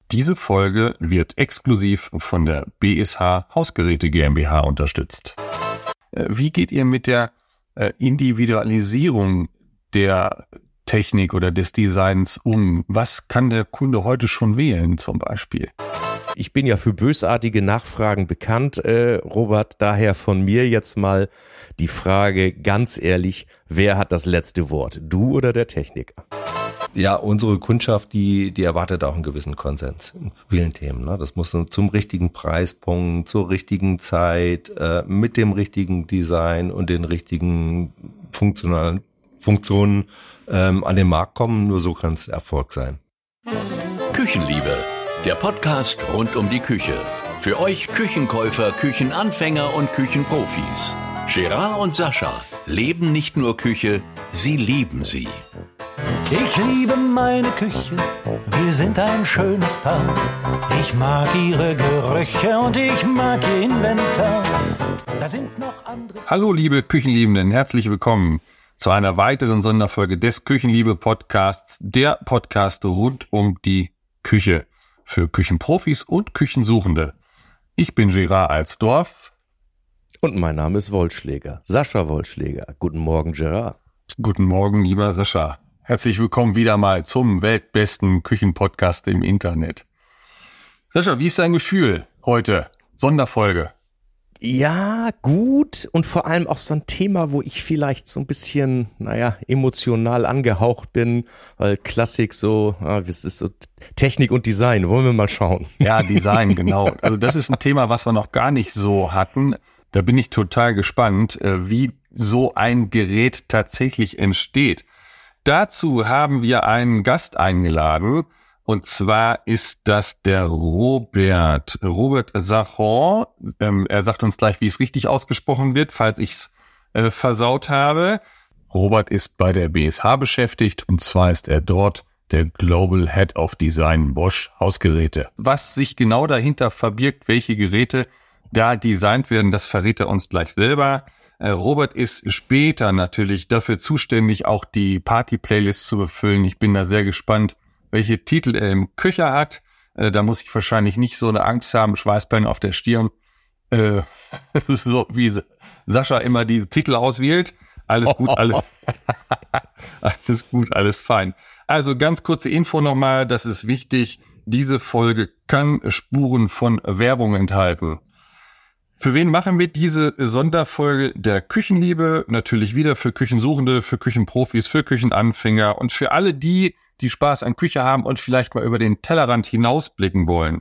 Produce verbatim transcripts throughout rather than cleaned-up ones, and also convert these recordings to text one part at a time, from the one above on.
Diese Folge wird exklusiv von der B S H Hausgeräte GmbH unterstützt. Wie geht ihr mit der Individualisierung der Technik oder des Designs um? Was kann der Kunde heute schon wählen zum Beispiel? Ich bin ja für bösartige Nachfragen bekannt, äh, Robert. Daher von mir jetzt mal die Frage, ganz ehrlich, wer hat das letzte Wort? Du oder der Techniker? Ja, unsere Kundschaft, die die erwartet auch einen gewissen Konsens in vielen Themen. Ne? Das muss zum richtigen Preispunkt, zur richtigen Zeit, äh, mit dem richtigen Design und den richtigen funktionalen Funktionen ähm, an den Markt kommen. Nur so kann es Erfolg sein. Küchenliebe, der Podcast rund um die Küche. Für euch Küchenkäufer, Küchenanfänger und Küchenprofis. Gerard und Sascha leben nicht nur Küche, sie lieben sie. Ich liebe meine Küche, wir sind ein schönes Paar. Ich mag ihre Gerüche und ich mag ihr Inventar. Da sind noch andere... Hallo liebe Küchenliebenden, herzlich willkommen zu einer weiteren Sonderfolge des Küchenliebe-Podcasts, der Podcast rund um die Küche für Küchenprofis und Küchensuchende. Ich bin Gerard Alsdorf. Und mein Name ist Wollschläger, Sascha Wollschläger. Guten Morgen, Gerard. Guten Morgen, lieber Sascha. Herzlich willkommen wieder mal zum weltbesten Küchenpodcast im Internet. Sascha, wie ist dein Gefühl heute? Sonderfolge. Ja, gut, und vor allem auch so ein Thema, wo ich vielleicht so ein bisschen, naja, emotional angehaucht bin, weil Klassik so, ah, das ist so Technik und Design, wollen wir mal schauen. Ja, Design, genau. Also das ist ein Thema, was wir noch gar nicht so hatten. Da bin ich total gespannt, wie so ein Gerät tatsächlich entsteht. Dazu haben wir einen Gast eingeladen, und zwar ist das der Robert. Robert Zachon. Ähm, er sagt uns gleich, wie es richtig ausgesprochen wird, falls ich es äh, versaut habe. Robert ist bei der B S H beschäftigt, und zwar ist er dort der Global Head of Design Bosch Hausgeräte. Was sich genau dahinter verbirgt, welche Geräte da designt werden, das verrät er uns gleich selber. Robert ist später natürlich dafür zuständig, auch die Party-Playlist zu befüllen. Ich bin da sehr gespannt, welche Titel er im Köcher hat. Da muss ich wahrscheinlich nicht so eine Angst haben, Schweißperlen auf der Stirn. Das ist so, wie Sascha immer diese Titel auswählt. Alles gut, alles, alles gut, alles fein. Also ganz kurze Info nochmal, das ist wichtig. Diese Folge kann Spuren von Werbung enthalten. Für wen machen wir diese Sonderfolge der Küchenliebe? Natürlich wieder für Küchensuchende, für Küchenprofis, für Küchenanfänger und für alle die, die Spaß an Küche haben und vielleicht mal über den Tellerrand hinausblicken wollen.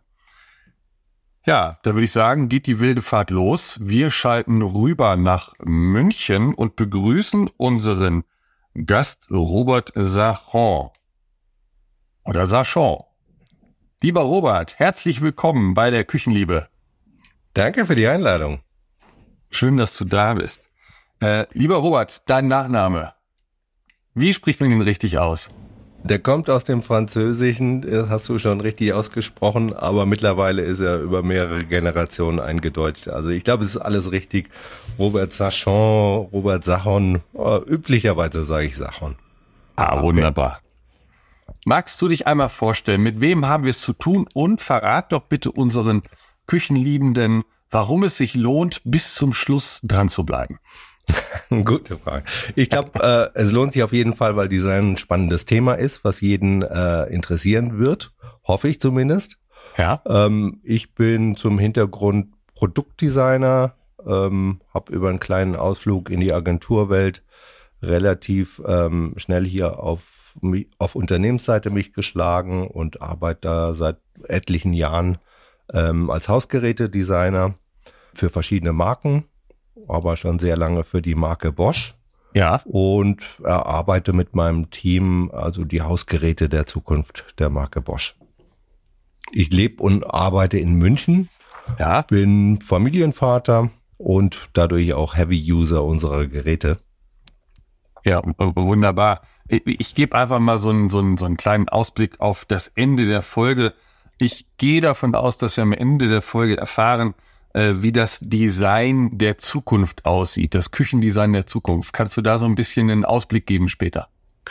Ja, da würde ich sagen, geht die wilde Fahrt los. Wir schalten rüber nach München und begrüßen unseren Gast Robert Zachon. Oder Zachon. Lieber Robert, herzlich willkommen bei der Küchenliebe. Danke für die Einladung. Schön, dass du da bist. Äh, lieber Robert, dein Nachname. Wie spricht man ihn richtig aus? Der kommt aus dem Französischen, das hast du schon richtig ausgesprochen, aber mittlerweile ist er über mehrere Generationen eingedeutscht. Also ich glaube, es ist alles richtig. Robert Zachon, Robert Zachon, oh, üblicherweise sage ich Zachon. Ah, wunderbar. Magst du dich einmal vorstellen, mit wem haben wir es zu tun? Und verrat doch bitte unseren Küchenliebenden, warum es sich lohnt, bis zum Schluss dran zu bleiben. Gute Frage. Ich glaube, äh, es lohnt sich auf jeden Fall, weil Design ein spannendes Thema ist, was jeden äh, interessieren wird, hoffe ich zumindest. Ja. Ähm, ich bin zum Hintergrund Produktdesigner, ähm, habe über einen kleinen Ausflug in die Agenturwelt relativ ähm, schnell hier auf, auf Unternehmensseite mich geschlagen und arbeite da seit etlichen Jahren Ähm, als Hausgerätedesigner für verschiedene Marken, aber schon sehr lange für die Marke Bosch. Ja. Und erarbeite mit meinem Team also die Hausgeräte der Zukunft der Marke Bosch. Ich lebe und arbeite in München. Ja. Bin Familienvater und dadurch auch Heavy User unserer Geräte. Ja, wunderbar. Ich, ich gebe einfach mal so einen, so einen, so einen kleinen Ausblick auf das Ende der Folge. Ich gehe davon aus, dass wir am Ende der Folge erfahren, äh, wie das Design der Zukunft aussieht, das Küchendesign der Zukunft. Kannst du da so ein bisschen einen Ausblick geben später?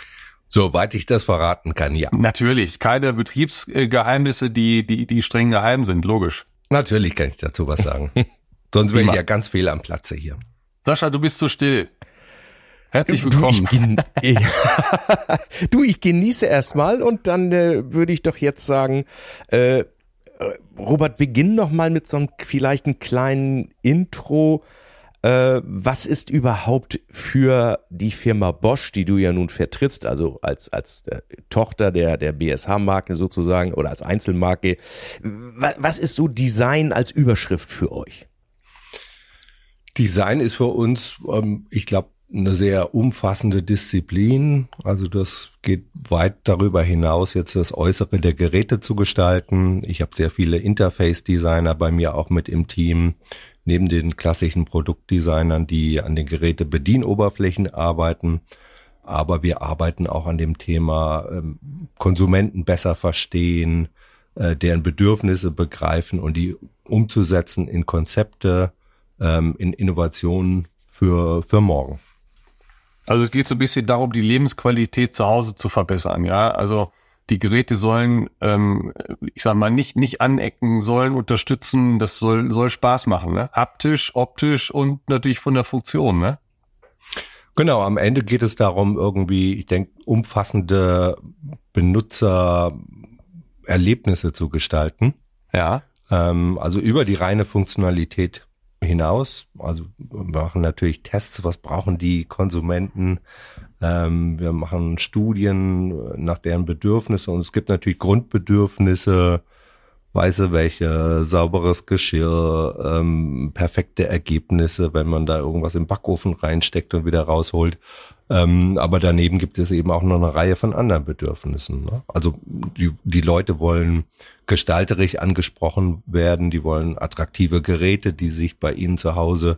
Soweit ich das verraten kann, ja. Natürlich, keine Betriebsgeheimnisse, die, die, die streng geheim sind, logisch. Natürlich kann ich dazu was sagen. Sonst wäre ich ja ganz fehl am Platze hier. Sascha, du bist zu still. Herzlich willkommen. Du, ich, gen- du, ich genieße erstmal und dann äh, würde ich doch jetzt sagen, äh, Robert, beginn noch mal mit so einem vielleicht einen kleinen Intro. Äh, was ist überhaupt für die Firma Bosch, die du ja nun vertrittst, also als als äh, Tochter der der B S H-Marke sozusagen oder als Einzelmarke, was, was ist so Design als Überschrift für euch? Design ist für uns, ähm, ich glaube, eine sehr umfassende Disziplin. Also das geht weit darüber hinaus, jetzt das Äußere der Geräte zu gestalten. Ich habe sehr viele Interface-Designer bei mir auch mit im Team, neben den klassischen Produktdesignern, die an den Gerätebedienoberflächen arbeiten. Aber wir arbeiten auch an dem Thema ähm, Konsumenten besser verstehen, äh, deren Bedürfnisse begreifen und die umzusetzen in Konzepte, ähm, in Innovationen für, für morgen. Also es geht so ein bisschen darum, die Lebensqualität zu Hause zu verbessern, ja. Also die Geräte sollen, ähm, ich sag mal, nicht nicht anecken, sollen unterstützen, das soll soll Spaß machen, ne? Haptisch, optisch und natürlich von der Funktion, ne? Genau, am Ende geht es darum, irgendwie, ich denke, umfassende Benutzererlebnisse zu gestalten. Ja. Ähm, also über die reine Funktionalität hinaus. Also wir machen natürlich Tests, was brauchen die Konsumenten. Ähm, wir machen Studien nach deren Bedürfnisse und es gibt natürlich Grundbedürfnisse, weiße Wäsche, sauberes Geschirr, ähm, perfekte Ergebnisse, wenn man da irgendwas im Backofen reinsteckt und wieder rausholt. Ähm, aber daneben gibt es eben auch noch eine Reihe von anderen Bedürfnissen. Ne? Also die, die Leute wollen gestalterisch angesprochen werden, die wollen attraktive Geräte, die sich bei ihnen zu Hause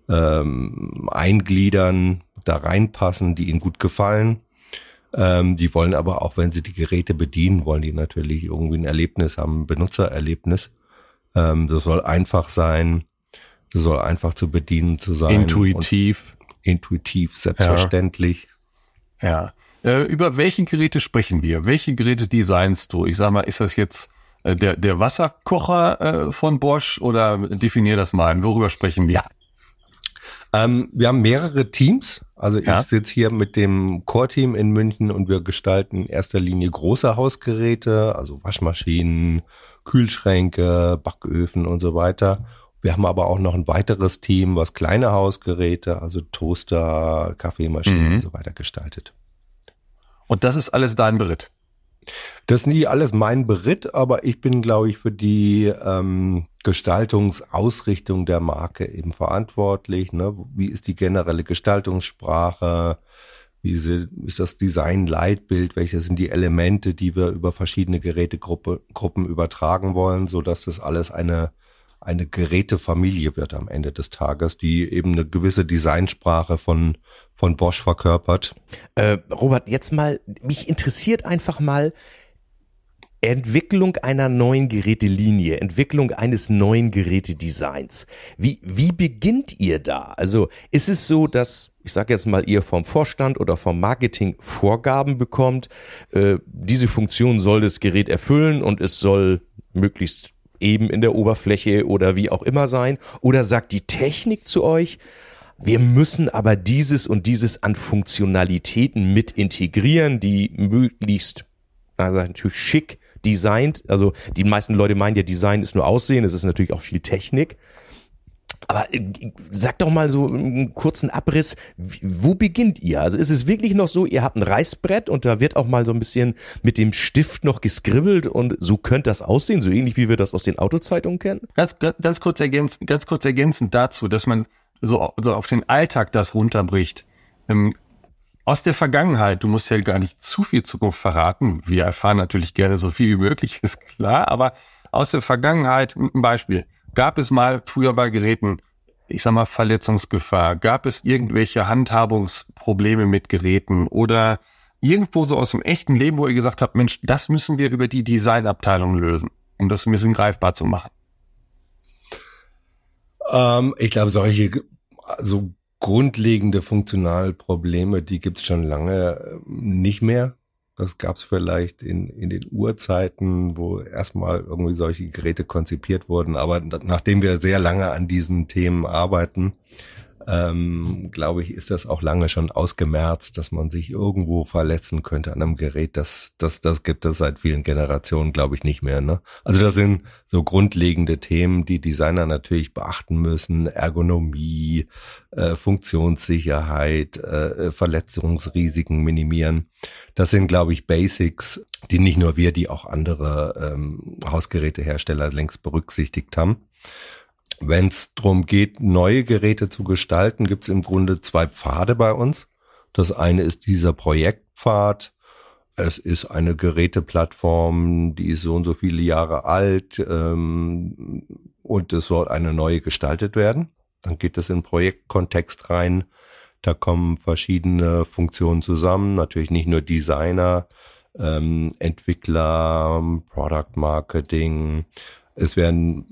ähm, eingliedern, da reinpassen, die ihnen gut gefallen. Ähm, die wollen aber auch, wenn sie die Geräte bedienen, wollen die natürlich irgendwie ein Erlebnis haben, ein Benutzererlebnis. Ähm, das soll einfach sein, das soll einfach zu bedienen zu sein. Intuitiv. Intuitiv, selbstverständlich. Ja. ja. Äh, über welche Geräte sprechen wir? Welche Geräte designst du? Ich sag mal, ist das jetzt äh, der, der Wasserkocher äh, von Bosch oder definier das mal. Worüber sprechen wir? Ja. Ähm, wir haben mehrere Teams. Also ich ja. sitze hier mit dem Core-Team in München und wir gestalten in erster Linie große Hausgeräte, also Waschmaschinen, Kühlschränke, Backöfen und so weiter. Wir haben aber auch noch ein weiteres Team, was kleine Hausgeräte, also Toaster, Kaffeemaschinen mhm. und so weiter gestaltet. Und das ist alles dein Beritt? Das ist nie alles mein Beritt, aber ich bin, glaube ich, für die ähm, Gestaltungsausrichtung der Marke eben verantwortlich. Ne? Wie ist die generelle Gestaltungssprache? Wie ist das Design-Leitbild? Welche sind die Elemente, die wir über verschiedene Gerätegruppen übertragen wollen, sodass das alles eine eine Gerätefamilie wird am Ende des Tages, die eben eine gewisse Designsprache von von Bosch verkörpert. Äh, Robert, jetzt mal, mich interessiert einfach mal Entwicklung einer neuen Gerätelinie, Entwicklung eines neuen Gerätedesigns. Wie wie beginnt ihr da? Also ist es so, dass, ich sage jetzt mal, ihr vom Vorstand oder vom Marketing Vorgaben bekommt, äh, diese Funktion soll das Gerät erfüllen und es soll möglichst eben in der Oberfläche oder wie auch immer sein? Oder sagt die Technik zu euch, wir müssen aber dieses und dieses an Funktionalitäten mit integrieren, die möglichst, also natürlich schick designt, also die meisten Leute meinen ja, Design ist nur Aussehen, es ist natürlich auch viel Technik. Aber sag doch mal so einen kurzen Abriss, wo beginnt ihr? Also ist es wirklich noch so, ihr habt ein Reißbrett und da wird auch mal so ein bisschen mit dem Stift noch geskribbelt und so könnte das aussehen, so ähnlich wie wir das aus den Autozeitungen kennen? Ganz, ganz kurz ergänzend, ganz kurz ergänzend dazu, dass man so, so auf den Alltag das runterbricht. Ähm, aus der Vergangenheit, du musst ja gar nicht zu viel Zukunft verraten, wir erfahren natürlich gerne so viel wie möglich, ist klar, aber aus der Vergangenheit, ein Beispiel. Gab es mal früher bei Geräten, ich sag mal, Verletzungsgefahr? Gab es irgendwelche Handhabungsprobleme mit Geräten oder irgendwo so aus dem echten Leben, wo ihr gesagt habt, Mensch, das müssen wir über die Designabteilung lösen, um das ein bisschen greifbar zu machen? Ähm, ich glaube, solche, also grundlegende Funktionalprobleme, die gibt's schon lange nicht mehr. Das gab's vielleicht in, in den Urzeiten, wo erstmal irgendwie solche Geräte konzipiert wurden. Aber nachdem wir sehr lange an diesen Themen arbeiten, ähm, glaube ich, ist das auch lange schon ausgemerzt, dass man sich irgendwo verletzen könnte an einem Gerät. Das, das, das gibt es seit vielen Generationen, glaube ich, nicht mehr, ne? Also das sind so grundlegende Themen, die Designer natürlich beachten müssen. Ergonomie, äh, Funktionssicherheit, äh, Verletzungsrisiken minimieren. Das sind, glaube ich, Basics, die nicht nur wir, die auch andere ähm, Hausgerätehersteller längst berücksichtigt haben. Wenn es darum geht, neue Geräte zu gestalten, gibt es im Grunde zwei Pfade bei uns. Das eine ist dieser Projektpfad. Es ist eine Geräteplattform, die ist so und so viele Jahre alt ähm, und es soll eine neue gestaltet werden. Dann geht es in Projektkontext rein. Da kommen verschiedene Funktionen zusammen. Natürlich nicht nur Designer, ähm, Entwickler, Product Marketing. Es werden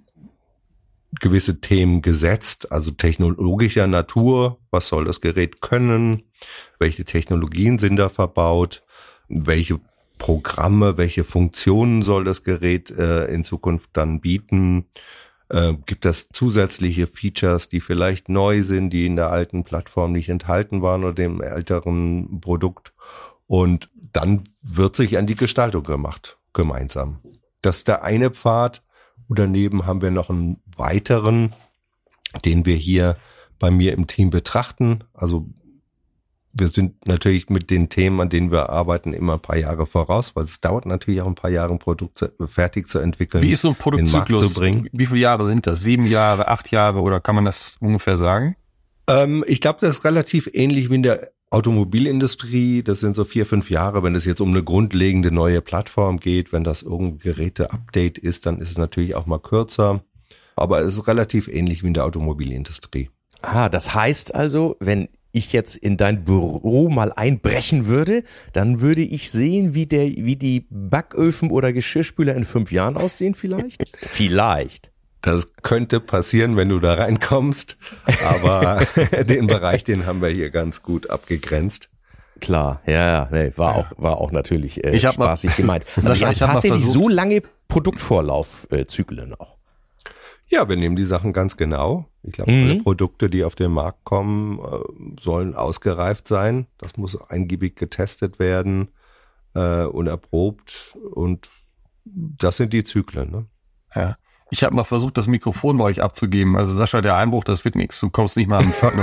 gewisse Themen gesetzt, also technologischer Natur. Was soll das Gerät können? Welche Technologien sind da verbaut? Welche Programme, welche Funktionen soll das Gerät äh, in Zukunft dann bieten? Äh, gibt es zusätzliche Features, die vielleicht neu sind, die in der alten Plattform nicht enthalten waren oder dem älteren Produkt? Und dann wird sich an die Gestaltung gemacht, gemeinsam. Das ist der eine Pfad. Und daneben haben wir noch einen weiteren, den wir hier bei mir im Team betrachten. Also wir sind natürlich mit den Themen, an denen wir arbeiten, immer ein paar Jahre voraus, weil es dauert natürlich auch ein paar Jahre, ein Produkt zu, fertig zu entwickeln. Wie ist so ein Produktzyklus? Wie viele Jahre sind das? Sieben Jahre, acht Jahre oder kann man das ungefähr sagen? Ähm, ich glaube, das ist relativ ähnlich wie in der Automobilindustrie. Das sind so vier, fünf Jahre. Wenn es jetzt um eine grundlegende neue Plattform geht, wenn das irgendein Geräte-Update ist, dann ist es natürlich auch mal kürzer. Aber es ist relativ ähnlich wie in der Automobilindustrie. Ah, das heißt also, wenn ich jetzt in dein Büro mal einbrechen würde, dann würde ich sehen, wie der, wie die Backöfen oder Geschirrspüler in fünf Jahren aussehen vielleicht? Vielleicht. Das könnte passieren, wenn du da reinkommst, aber den Bereich, den haben wir hier ganz gut abgegrenzt. Klar, ja, nee, war auch war auch natürlich äh, ich hab spaßig mal, gemeint. Also ich habe tatsächlich so lange Produktvorlaufzyklen auch. Ja, wir nehmen die Sachen ganz genau. Ich glaube, mhm. alle Produkte, die auf den Markt kommen, äh, sollen ausgereift sein. Das muss eingiebig getestet werden äh, und erprobt. Und das sind die Zyklen, ne? Ja. Ich habe mal versucht, das Mikrofon bei euch abzugeben. Also Sascha, der Einbruch, das wird nichts. Du kommst nicht mal am Pförtner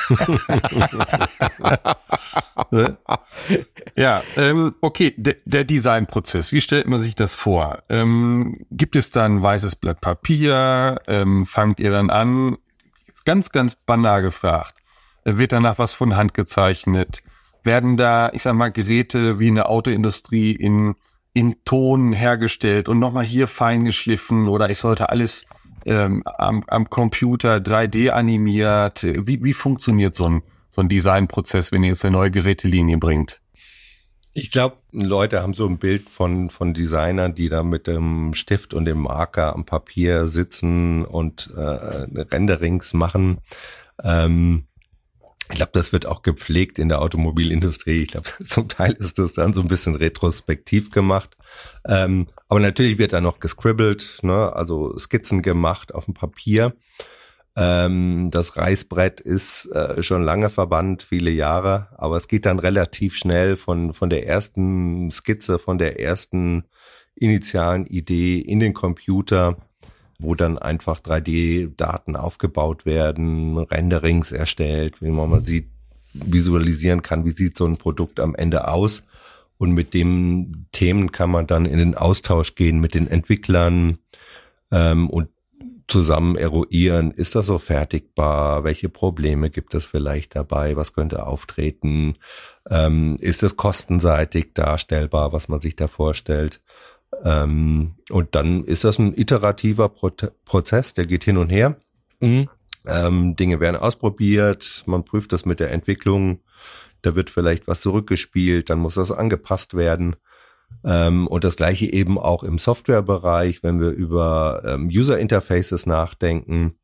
vorbei. Ja, ähm, okay, der, der Designprozess. Wie stellt man sich das vor? Ähm, gibt es dann ein weißes Blatt Papier? Ähm, fangt ihr dann an? Jetzt ganz, ganz banal gefragt. Wird danach was von Hand gezeichnet? Werden da, ich sag mal, Geräte wie in der Autoindustrie in in Ton hergestellt und nochmal hier fein geschliffen oder ich sollte alles ähm, am, am Computer drei D animiert. Wie, wie funktioniert so ein, so ein Designprozess, wenn ihr jetzt eine neue Gerätelinie bringt? Ich glaube, Leute haben so ein Bild von von Designern, die da mit dem Stift und dem Marker am Papier sitzen und äh, Renderings machen. Ähm, Ich glaube, das wird auch gepflegt in der Automobilindustrie. Ich glaube, zum Teil ist das dann so ein bisschen retrospektiv gemacht. Ähm, aber natürlich wird da noch gescribbelt, ne? Also Skizzen gemacht auf dem Papier. Ähm, das Reißbrett ist äh, schon lange verbannt, viele Jahre. Aber es geht dann relativ schnell von von der ersten Skizze, von der ersten initialen Idee in den Computer, wo dann einfach drei D-Daten aufgebaut werden, Renderings erstellt, wie man mal sieht, visualisieren kann, wie sieht so ein Produkt am Ende aus. Und mit den Themen kann man dann in den Austausch gehen mit den Entwicklern ähm, und zusammen eruieren, ist das so fertigbar, welche Probleme gibt es vielleicht dabei, was könnte auftreten, ähm, ist es kostenseitig darstellbar, was man sich da vorstellt. Ähm, und dann ist das ein iterativer Pro- Prozess, der geht hin und her. Mhm. Ähm, Dinge werden ausprobiert, man prüft das mit der Entwicklung, da wird vielleicht was zurückgespielt, dann muss das angepasst werden. Ähm, und das gleiche eben auch im Softwarebereich, wenn wir über ähm, User Interfaces nachdenken.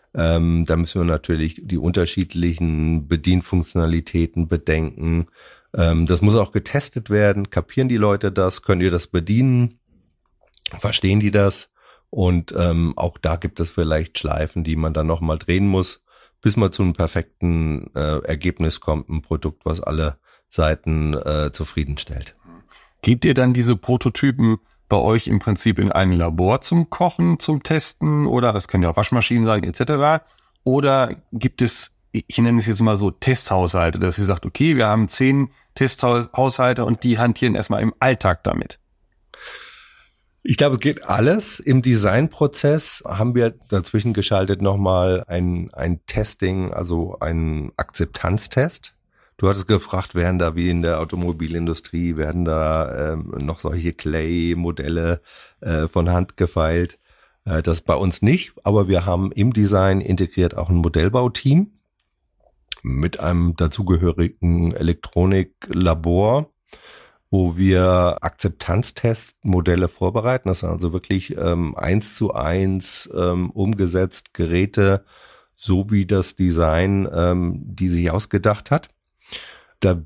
Ähm, da müssen wir natürlich die unterschiedlichen Bedienfunktionalitäten bedenken. Ähm, das muss auch getestet werden. Kapieren die Leute das? Können die das bedienen? Verstehen die das? Und ähm, auch da gibt es vielleicht Schleifen, die man dann nochmal drehen muss, bis man zu einem perfekten äh, Ergebnis kommt, ein Produkt, was alle Seiten äh, zufriedenstellt. Gebt ihr dann diese Prototypen bei euch im Prinzip in ein Labor zum Kochen, zum Testen, oder das können ja auch Waschmaschinen sein et cetera? Oder gibt es, ich nenne es jetzt mal so, Testhaushalte, dass ihr sagt, okay, wir haben zehn Testhaushalte und die hantieren erstmal im Alltag damit? Ich glaube, es geht alles. Im Designprozess haben wir dazwischen geschaltet nochmal ein, ein Testing, also einen Akzeptanztest. Du hattest gefragt, werden da wie in der Automobilindustrie, werden da ähm, noch solche Clay-Modelle äh, von Hand gefeilt? Äh, das bei uns nicht, aber wir haben im Design integriert auch ein Modellbauteam mit einem dazugehörigen Elektroniklabor, wo wir Akzeptanztestmodelle vorbereiten. Das sind also wirklich ähm, eins zu eins ähm, umgesetzt Geräte, so wie das Design ähm, die sich ausgedacht hat. Da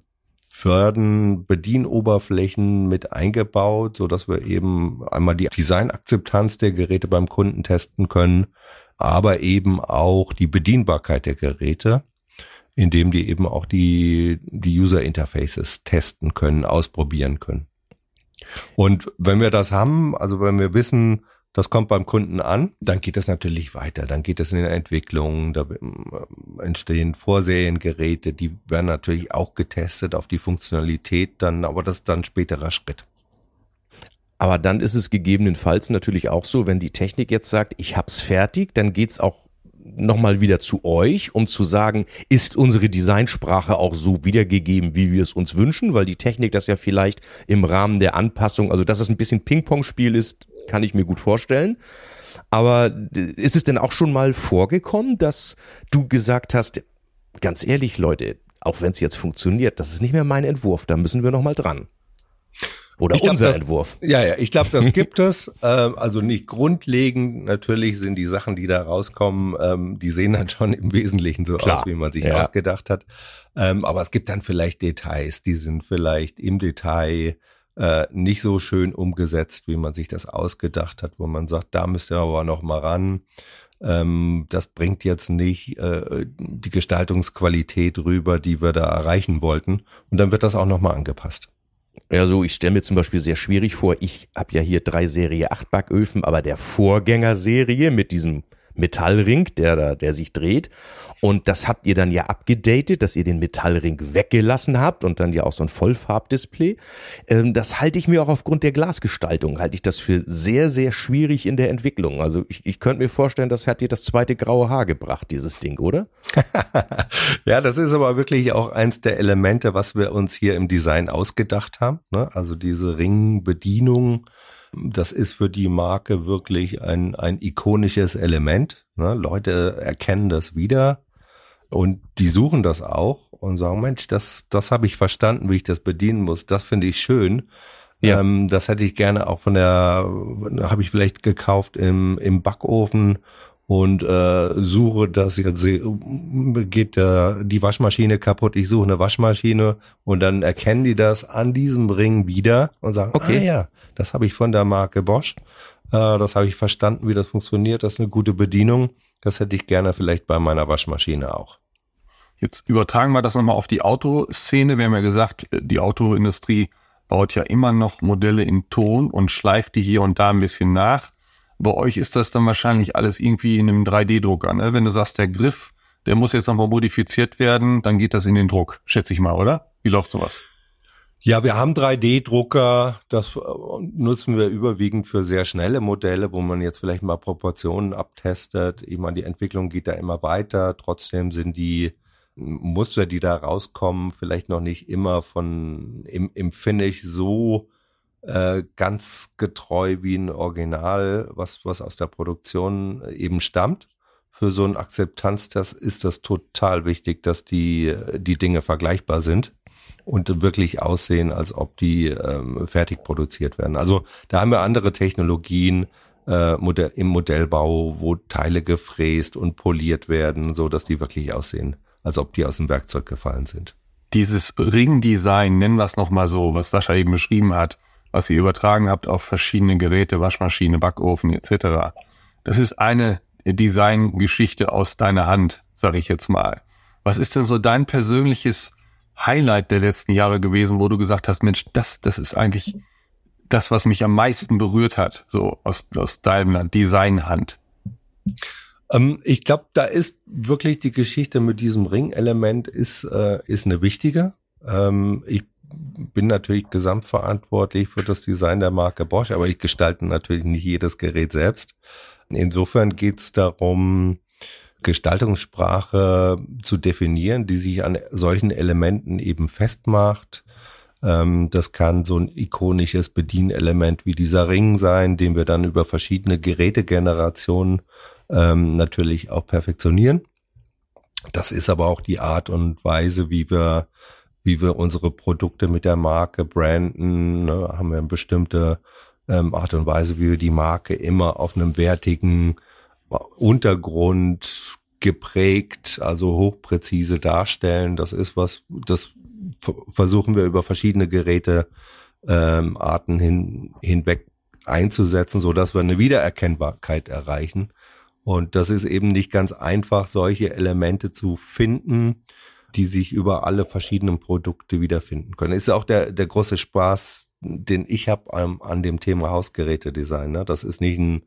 werden Bedienoberflächen mit eingebaut, so dass wir eben einmal die Designakzeptanz der Geräte beim Kunden testen können, aber eben auch die Bedienbarkeit der Geräte, indem die eben auch die, die User Interfaces testen können, ausprobieren können. Und wenn wir das haben, also wenn wir wissen, das kommt beim Kunden an, dann geht es natürlich weiter. Dann geht es in der Entwicklung, da entstehen Vorseriengeräte, die werden natürlich auch getestet auf die Funktionalität, dann, aber das ist dann ein späterer Schritt. Aber dann ist es gegebenenfalls natürlich auch so, wenn die Technik jetzt sagt, ich hab's fertig, dann geht's auch nochmal wieder zu euch, um zu sagen, ist unsere Designsprache auch so wiedergegeben, wie wir es uns wünschen, weil die Technik das ja vielleicht im Rahmen der Anpassung, also dass es ein bisschen Ping-Pong-Spiel ist, kann ich mir gut vorstellen. Aber ist es denn auch schon mal vorgekommen, dass du gesagt hast, ganz ehrlich, Leute, auch wenn es jetzt funktioniert, das ist nicht mehr mein Entwurf, da müssen wir noch mal dran. Oder glaub, unser das, Entwurf. Ja, ja, ich glaube, das gibt es. Ähm, also nicht grundlegend. Natürlich sind die Sachen, die da rauskommen, ähm, die sehen dann schon im Wesentlichen so Klar. aus, wie man sich ja. ausgedacht hat. Ähm, aber es gibt dann vielleicht Details, die sind vielleicht im Detail äh, nicht so schön umgesetzt, wie man sich das ausgedacht hat, wo man sagt, da müsst ihr aber noch mal ran. Ähm, das bringt jetzt nicht äh, die Gestaltungsqualität rüber, die wir da erreichen wollten. Und dann wird das auch noch mal angepasst. Ja, so ich stelle mir zum Beispiel sehr schwierig vor, ich habe ja hier drei Serie acht Backöfen, aber der Vorgängerserie mit diesem Metallring, der da, der sich dreht, und das habt ihr dann ja abgedatet, dass ihr den Metallring weggelassen habt und dann ja auch so ein Vollfarbdisplay. Ähm, das halte ich mir auch aufgrund der Glasgestaltung, halte ich das für sehr, sehr schwierig in der Entwicklung. Also ich, ich könnte mir vorstellen, das hat dir das zweite graue Haar gebracht, dieses Ding, oder? Ja, das ist aber wirklich auch eins der Elemente, was wir uns hier im Design ausgedacht haben, ne? Also diese Ringbedienung. Das ist für die Marke wirklich ein, ein ikonisches Element. Ne? Leute erkennen das wieder und die suchen das auch und sagen, Mensch, das, das habe ich verstanden, wie ich das bedienen muss. Das finde ich schön. Ja. Ähm, das hätte ich gerne auch von der, habe ich vielleicht gekauft im, im Backofen und äh, suche das, jetzt geht der, die Waschmaschine kaputt, ich suche eine Waschmaschine und dann erkennen die das an diesem Ring wieder und sagen, okay, ah ja, das habe ich von der Marke Bosch, äh, das habe ich verstanden, wie das funktioniert, das ist eine gute Bedienung, das hätte ich gerne vielleicht bei meiner Waschmaschine auch. Jetzt übertragen wir das nochmal auf die Autoszene. Wir haben ja gesagt, die Autoindustrie baut ja immer noch Modelle in Ton und schleift die hier und da ein bisschen nach. Bei euch ist das dann wahrscheinlich alles irgendwie in einem drei D Drucker, ne? Wenn du sagst, der Griff, der muss jetzt nochmal modifiziert werden, dann geht das in den Druck, schätze ich mal, oder? Wie läuft sowas? Ja, wir haben drei D Drucker, das nutzen wir überwiegend für sehr schnelle Modelle, wo man jetzt vielleicht mal Proportionen abtestet. Ich meine, die Entwicklung geht da immer weiter, trotzdem sind die Muster, die da rauskommen, vielleicht noch nicht immer von im, im Finish so Äh, ganz getreu wie ein Original, was was aus der Produktion eben stammt. Für so einen Akzeptanztest ist das total wichtig, dass die die Dinge vergleichbar sind und wirklich aussehen, als ob die ähm, fertig produziert werden. Also da haben wir andere Technologien, äh, Modell, im Modellbau, wo Teile gefräst und poliert werden, so dass die wirklich aussehen, als ob die aus dem Werkzeug gefallen sind. Dieses Ringdesign, nennen wir es nochmal so, was Sascha eben beschrieben hat, was ihr übertragen habt auf verschiedene Geräte, Waschmaschine, Backofen et cetera. Das ist eine Designgeschichte aus deiner Hand, sage ich jetzt mal. Was ist denn so dein persönliches Highlight der letzten Jahre gewesen, wo du gesagt hast, Mensch, das, das ist eigentlich das, was mich am meisten berührt hat, so aus, aus deiner Designhand? Ähm, ich glaube, da ist wirklich die Geschichte mit diesem Ringelement ist, äh, ist eine wichtige. Ähm, ich bin natürlich gesamtverantwortlich für das Design der Marke Bosch, aber ich gestalte natürlich nicht jedes Gerät selbst. Insofern geht es darum, Gestaltungssprache zu definieren, die sich an solchen Elementen eben festmacht. Ähm, das kann so ein ikonisches Bedienelement wie dieser Ring sein, den wir dann über verschiedene Gerätegenerationen ähm, natürlich auch perfektionieren. Das ist aber auch die Art und Weise, wie wir wie wir unsere Produkte mit der Marke branden, ne, haben wir eine bestimmte ähm, Art und Weise, wie wir die Marke immer auf einem wertigen Untergrund geprägt, also hochpräzise darstellen. Das ist was, das versuchen wir über verschiedene Geräte ähm, Arten hin, hinweg einzusetzen, so dass wir eine Wiedererkennbarkeit erreichen. Und das ist eben nicht ganz einfach, solche Elemente zu finden, die sich über alle verschiedenen Produkte wiederfinden können. Das ist auch der der große Spaß, den ich habe an, an dem Thema Hausgerätedesign. Ne? Das ist nicht ein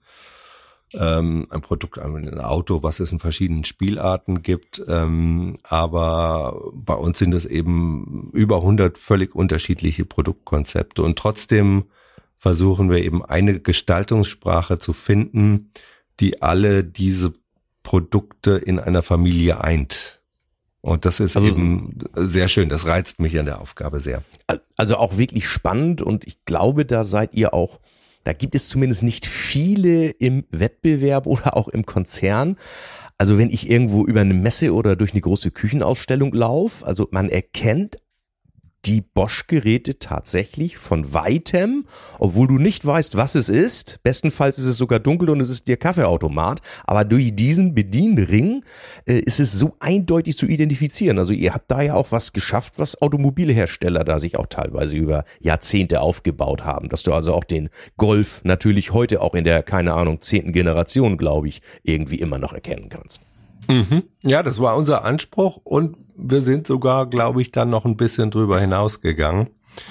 ähm, ein Produkt, ein Auto, was es in verschiedenen Spielarten gibt, ähm, aber bei uns sind es eben über hundert völlig unterschiedliche Produktkonzepte und trotzdem versuchen wir eben eine Gestaltungssprache zu finden, die alle diese Produkte in einer Familie eint. Und das ist also eben sehr schön, das reizt mich an der Aufgabe sehr. Also auch wirklich spannend und ich glaube, da seid ihr auch, da gibt es zumindest nicht viele im Wettbewerb oder auch im Konzern. Also wenn ich irgendwo über eine Messe oder durch eine große Küchenausstellung laufe, also man erkennt die Bosch-Geräte tatsächlich von weitem, obwohl du nicht weißt, was es ist. Bestenfalls ist es sogar dunkel und es ist der Kaffeeautomat. Aber durch diesen Bedienring äh, ist es so eindeutig zu identifizieren. Also ihr habt da ja auch was geschafft, was Automobilhersteller da sich auch teilweise über Jahrzehnte aufgebaut haben. Dass du also auch den Golf natürlich heute auch in der, keine Ahnung, zehnten Generation, glaube ich, irgendwie immer noch erkennen kannst. Mhm. Ja, das war unser Anspruch und wir sind sogar, glaube ich, dann noch ein bisschen drüber hinausgegangen.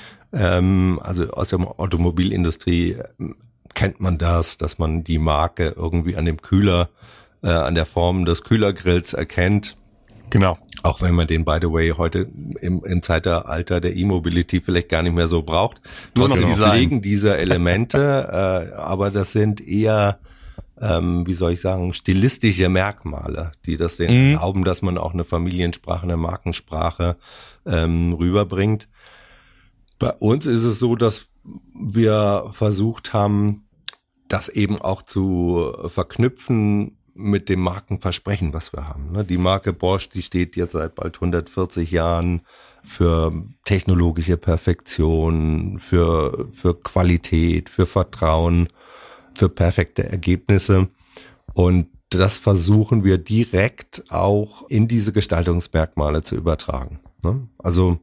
Ähm, also aus der Automobilindustrie kennt man das, dass man die Marke irgendwie an dem Kühler, äh, an der Form des Kühlergrills erkennt. Genau. Auch wenn man den, by the way, heute im, im Zeitalter der E-Mobility vielleicht gar nicht mehr so braucht. Nur noch Trotzdem pflegen diese Elemente, äh, aber das sind eher Ähm, wie soll ich sagen, stilistische Merkmale, die das denen Mhm. erlauben, dass man auch eine Familiensprache, eine Markensprache ähm, rüberbringt. Bei uns ist es so, dass wir versucht haben, das eben auch zu verknüpfen mit dem Markenversprechen, was wir haben. Ne? Die Marke Bosch, die steht jetzt seit bald hundertvierzig Jahren für technologische Perfektion, für, für Qualität, für Vertrauen, für perfekte Ergebnisse. Und das versuchen wir direkt auch in diese Gestaltungsmerkmale zu übertragen. Ne? Also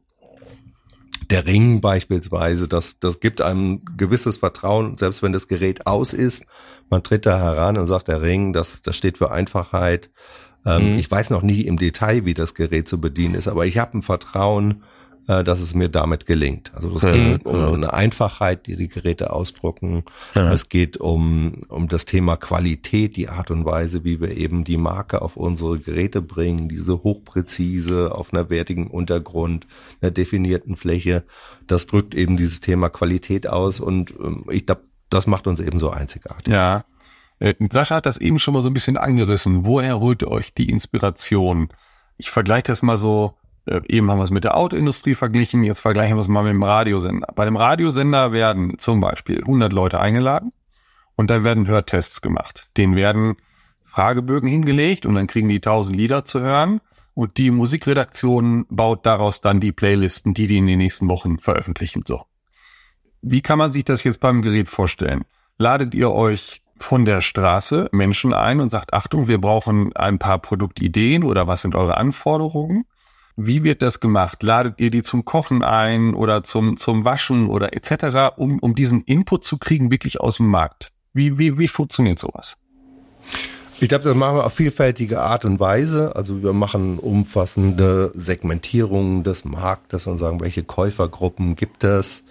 der Ring beispielsweise, das, das gibt einem gewisses Vertrauen, selbst wenn das Gerät aus ist. Man tritt da heran und sagt, der Ring, das, das steht für Einfachheit. Ähm, mhm. Ich weiß noch nie im Detail, wie das Gerät zu bedienen ist, aber ich habe ein Vertrauen, äh, dass es mir damit gelingt. Also es Mhm. geht um eine Einfachheit, die die Geräte ausdrucken. Mhm. Es geht um, um das Thema Qualität, die Art und Weise, wie wir eben die Marke auf unsere Geräte bringen, diese hochpräzise, auf einer wertigen Untergrund, einer definierten Fläche. Das drückt eben dieses Thema Qualität aus und ähm, ich glaube, das macht uns eben so einzigartig. Ja. Äh, Sascha hat das eben schon mal so ein bisschen angerissen. Woher holt ihr euch die Inspiration? Ich vergleiche das mal so, äh, eben haben wir es mit der Autoindustrie verglichen, jetzt vergleichen wir es mal mit dem Radiosender. Bei dem Radiosender werden zum Beispiel hundert Leute eingeladen und dann werden Hörtests gemacht. Denen werden Fragebögen hingelegt und dann kriegen die tausend Lieder zu hören und die Musikredaktion baut daraus dann die Playlisten, die die in den nächsten Wochen veröffentlichen. So. Wie kann man sich das jetzt beim Gerät vorstellen? Ladet ihr euch von der Straße Menschen ein und sagt, Achtung, wir brauchen ein paar Produktideen oder was sind eure Anforderungen? Wie wird das gemacht? Ladet ihr die zum Kochen ein oder zum, zum Waschen oder et cetera, um, um diesen Input zu kriegen, wirklich aus dem Markt? Wie, wie, wie funktioniert sowas? Ich glaube, das machen wir auf vielfältige Art und Weise. Also wir machen umfassende Segmentierungen des Marktes und sagen, welche Käufergruppen gibt es.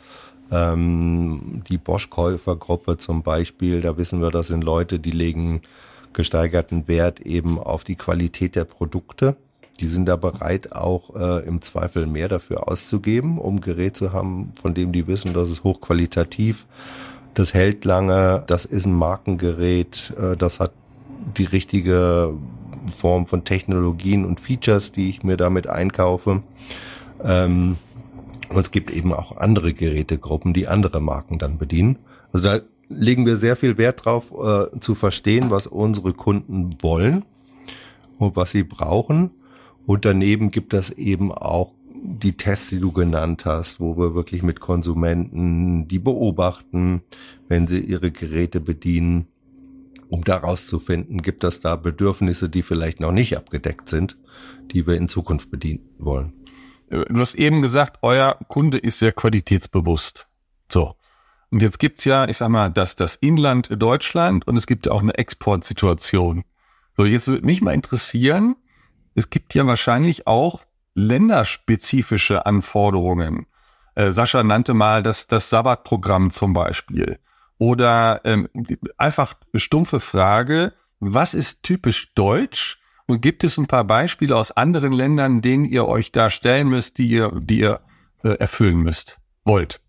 Ähm, die Bosch-Käufergruppe zum Beispiel, da wissen wir, das sind Leute, die legen gesteigerten Wert eben auf die Qualität der Produkte. Die sind da bereit, auch äh, im Zweifel mehr dafür auszugeben, um ein Gerät zu haben, von dem die wissen, das ist hochqualitativ, das hält lange, das ist ein Markengerät, äh, das hat die richtige Form von Technologien und Features, die ich mir damit einkaufe. Ähm, und es gibt eben auch andere Gerätegruppen, die andere Marken dann bedienen. Also da legen wir sehr viel Wert drauf, äh, zu verstehen, was unsere Kunden wollen und was sie brauchen. Und daneben gibt es eben auch die Tests, die du genannt hast, wo wir wirklich mit Konsumenten die beobachten, wenn sie ihre Geräte bedienen, um daraus zu finden, gibt es da Bedürfnisse, die vielleicht noch nicht abgedeckt sind, die wir in Zukunft bedienen wollen. Du hast eben gesagt, euer Kunde ist sehr qualitätsbewusst. So. Und jetzt gibt's ja, ich sag mal, das, das Inland Deutschland und es gibt ja auch eine Exportsituation. So, jetzt würde mich mal interessieren, es gibt ja wahrscheinlich auch länderspezifische Anforderungen. Äh, Sascha nannte mal das, das Sabbat-Programm zum Beispiel. Oder ähm, einfach stumpfe Frage, was ist typisch deutsch? Und gibt es ein paar Beispiele aus anderen Ländern, denen ihr euch da stellen müsst, die ihr, die ihr äh, erfüllen müsst, wollt?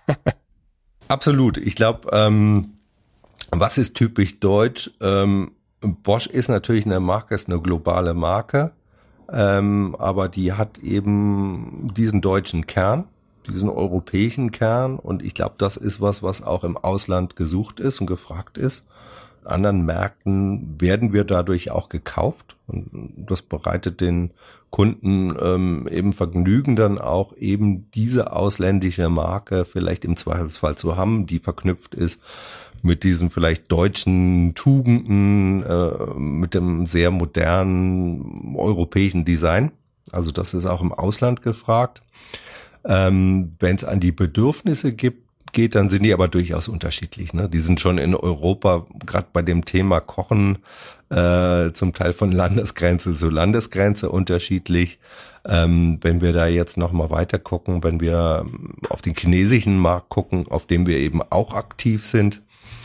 Absolut. Ich glaube, ähm, was ist typisch deutsch? Ähm, Bosch ist natürlich eine Marke, ist eine globale Marke, ähm, aber die hat eben diesen deutschen Kern, diesen europäischen Kern, und ich glaube, das ist was, was auch im Ausland gesucht ist und gefragt ist. In anderen Märkten werden wir dadurch auch gekauft und das bereitet den Kunden ähm, eben Vergnügen, dann auch eben diese ausländische Marke vielleicht im Zweifelsfall zu haben, die verknüpft ist mit diesen vielleicht deutschen Tugenden, äh, mit dem sehr modernen europäischen Design. Also das ist auch im Ausland gefragt. Ähm, wenn es an die Bedürfnisse gibt, geht, dann sind die aber durchaus unterschiedlich. Ne? Die sind schon in Europa, gerade bei dem Thema Kochen, äh, zum Teil von Landesgrenze zu Landesgrenze unterschiedlich. Ähm, wenn wir da jetzt nochmal weiter gucken, wenn wir auf den chinesischen Markt gucken, auf dem wir eben auch aktiv sind,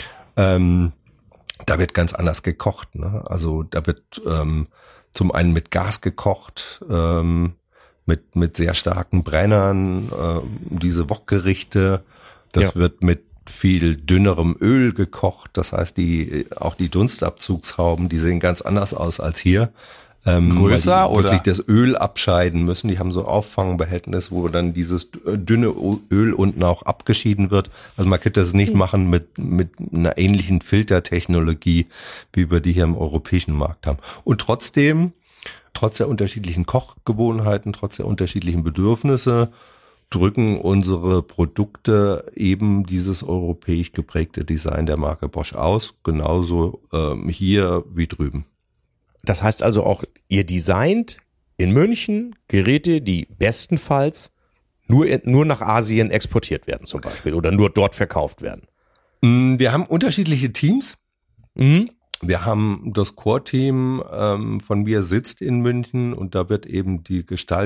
ähm, da wird ganz anders gekocht. Ne? Also da wird ähm, zum einen mit Gas gekocht, ähm, mit mit sehr starken Brennern, äh, diese Wokgerichte. Das ja. wird mit viel dünnerem Öl gekocht. Das heißt, die auch die Dunstabzugshauben, die sehen ganz anders aus als hier. Ähm, Größer weil die oder? Wirklich das Öl abscheiden müssen. Die haben so Auffangbehältnis, wo dann dieses dünne Öl unten auch abgeschieden wird. Also man könnte das nicht mhm. machen mit mit einer ähnlichen Filtertechnologie, wie wir die hier im europäischen Markt haben. Und trotzdem, trotz der unterschiedlichen Kochgewohnheiten, trotz der unterschiedlichen Bedürfnisse, drücken unsere Produkte eben dieses europäisch geprägte Design der Marke Bosch aus, genauso ähm, hier wie drüben. Das heißt also auch, ihr designt in München Geräte, die bestenfalls nur, nur nach Asien exportiert werden zum Beispiel oder nur dort verkauft werden. Wir haben unterschiedliche Teams. Mhm. Wir haben das Core-Team ähm, von mir sitzt in München und da wird eben die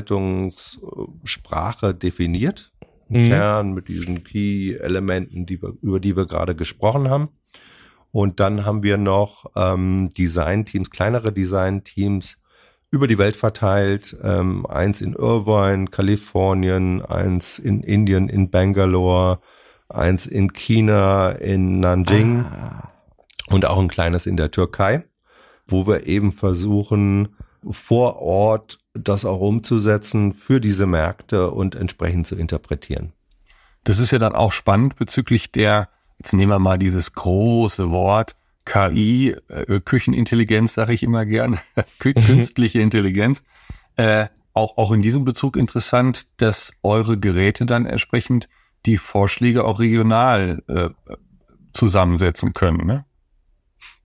Gestaltungssprache definiert. Im mhm. Kern mit diesen Key-Elementen, die wir, über die wir gerade gesprochen haben. Und dann haben wir noch ähm, Design-Teams, kleinere Design-Teams über die Welt verteilt. Ähm, eins in Irvine, Kalifornien, eins in Indien, in Bangalore, eins in China, in Nanjing. Ah. Und auch ein kleines in der Türkei, wo wir eben versuchen, vor Ort das auch umzusetzen für diese Märkte und entsprechend zu interpretieren. Das ist ja dann auch spannend bezüglich der, jetzt nehmen wir mal dieses große Wort, K I, äh, Küchenintelligenz, sage ich immer gern, künstliche Intelligenz. Äh, auch, auch in diesem Bezug interessant, dass eure Geräte dann entsprechend die Vorschläge auch regional äh, zusammensetzen können, ne?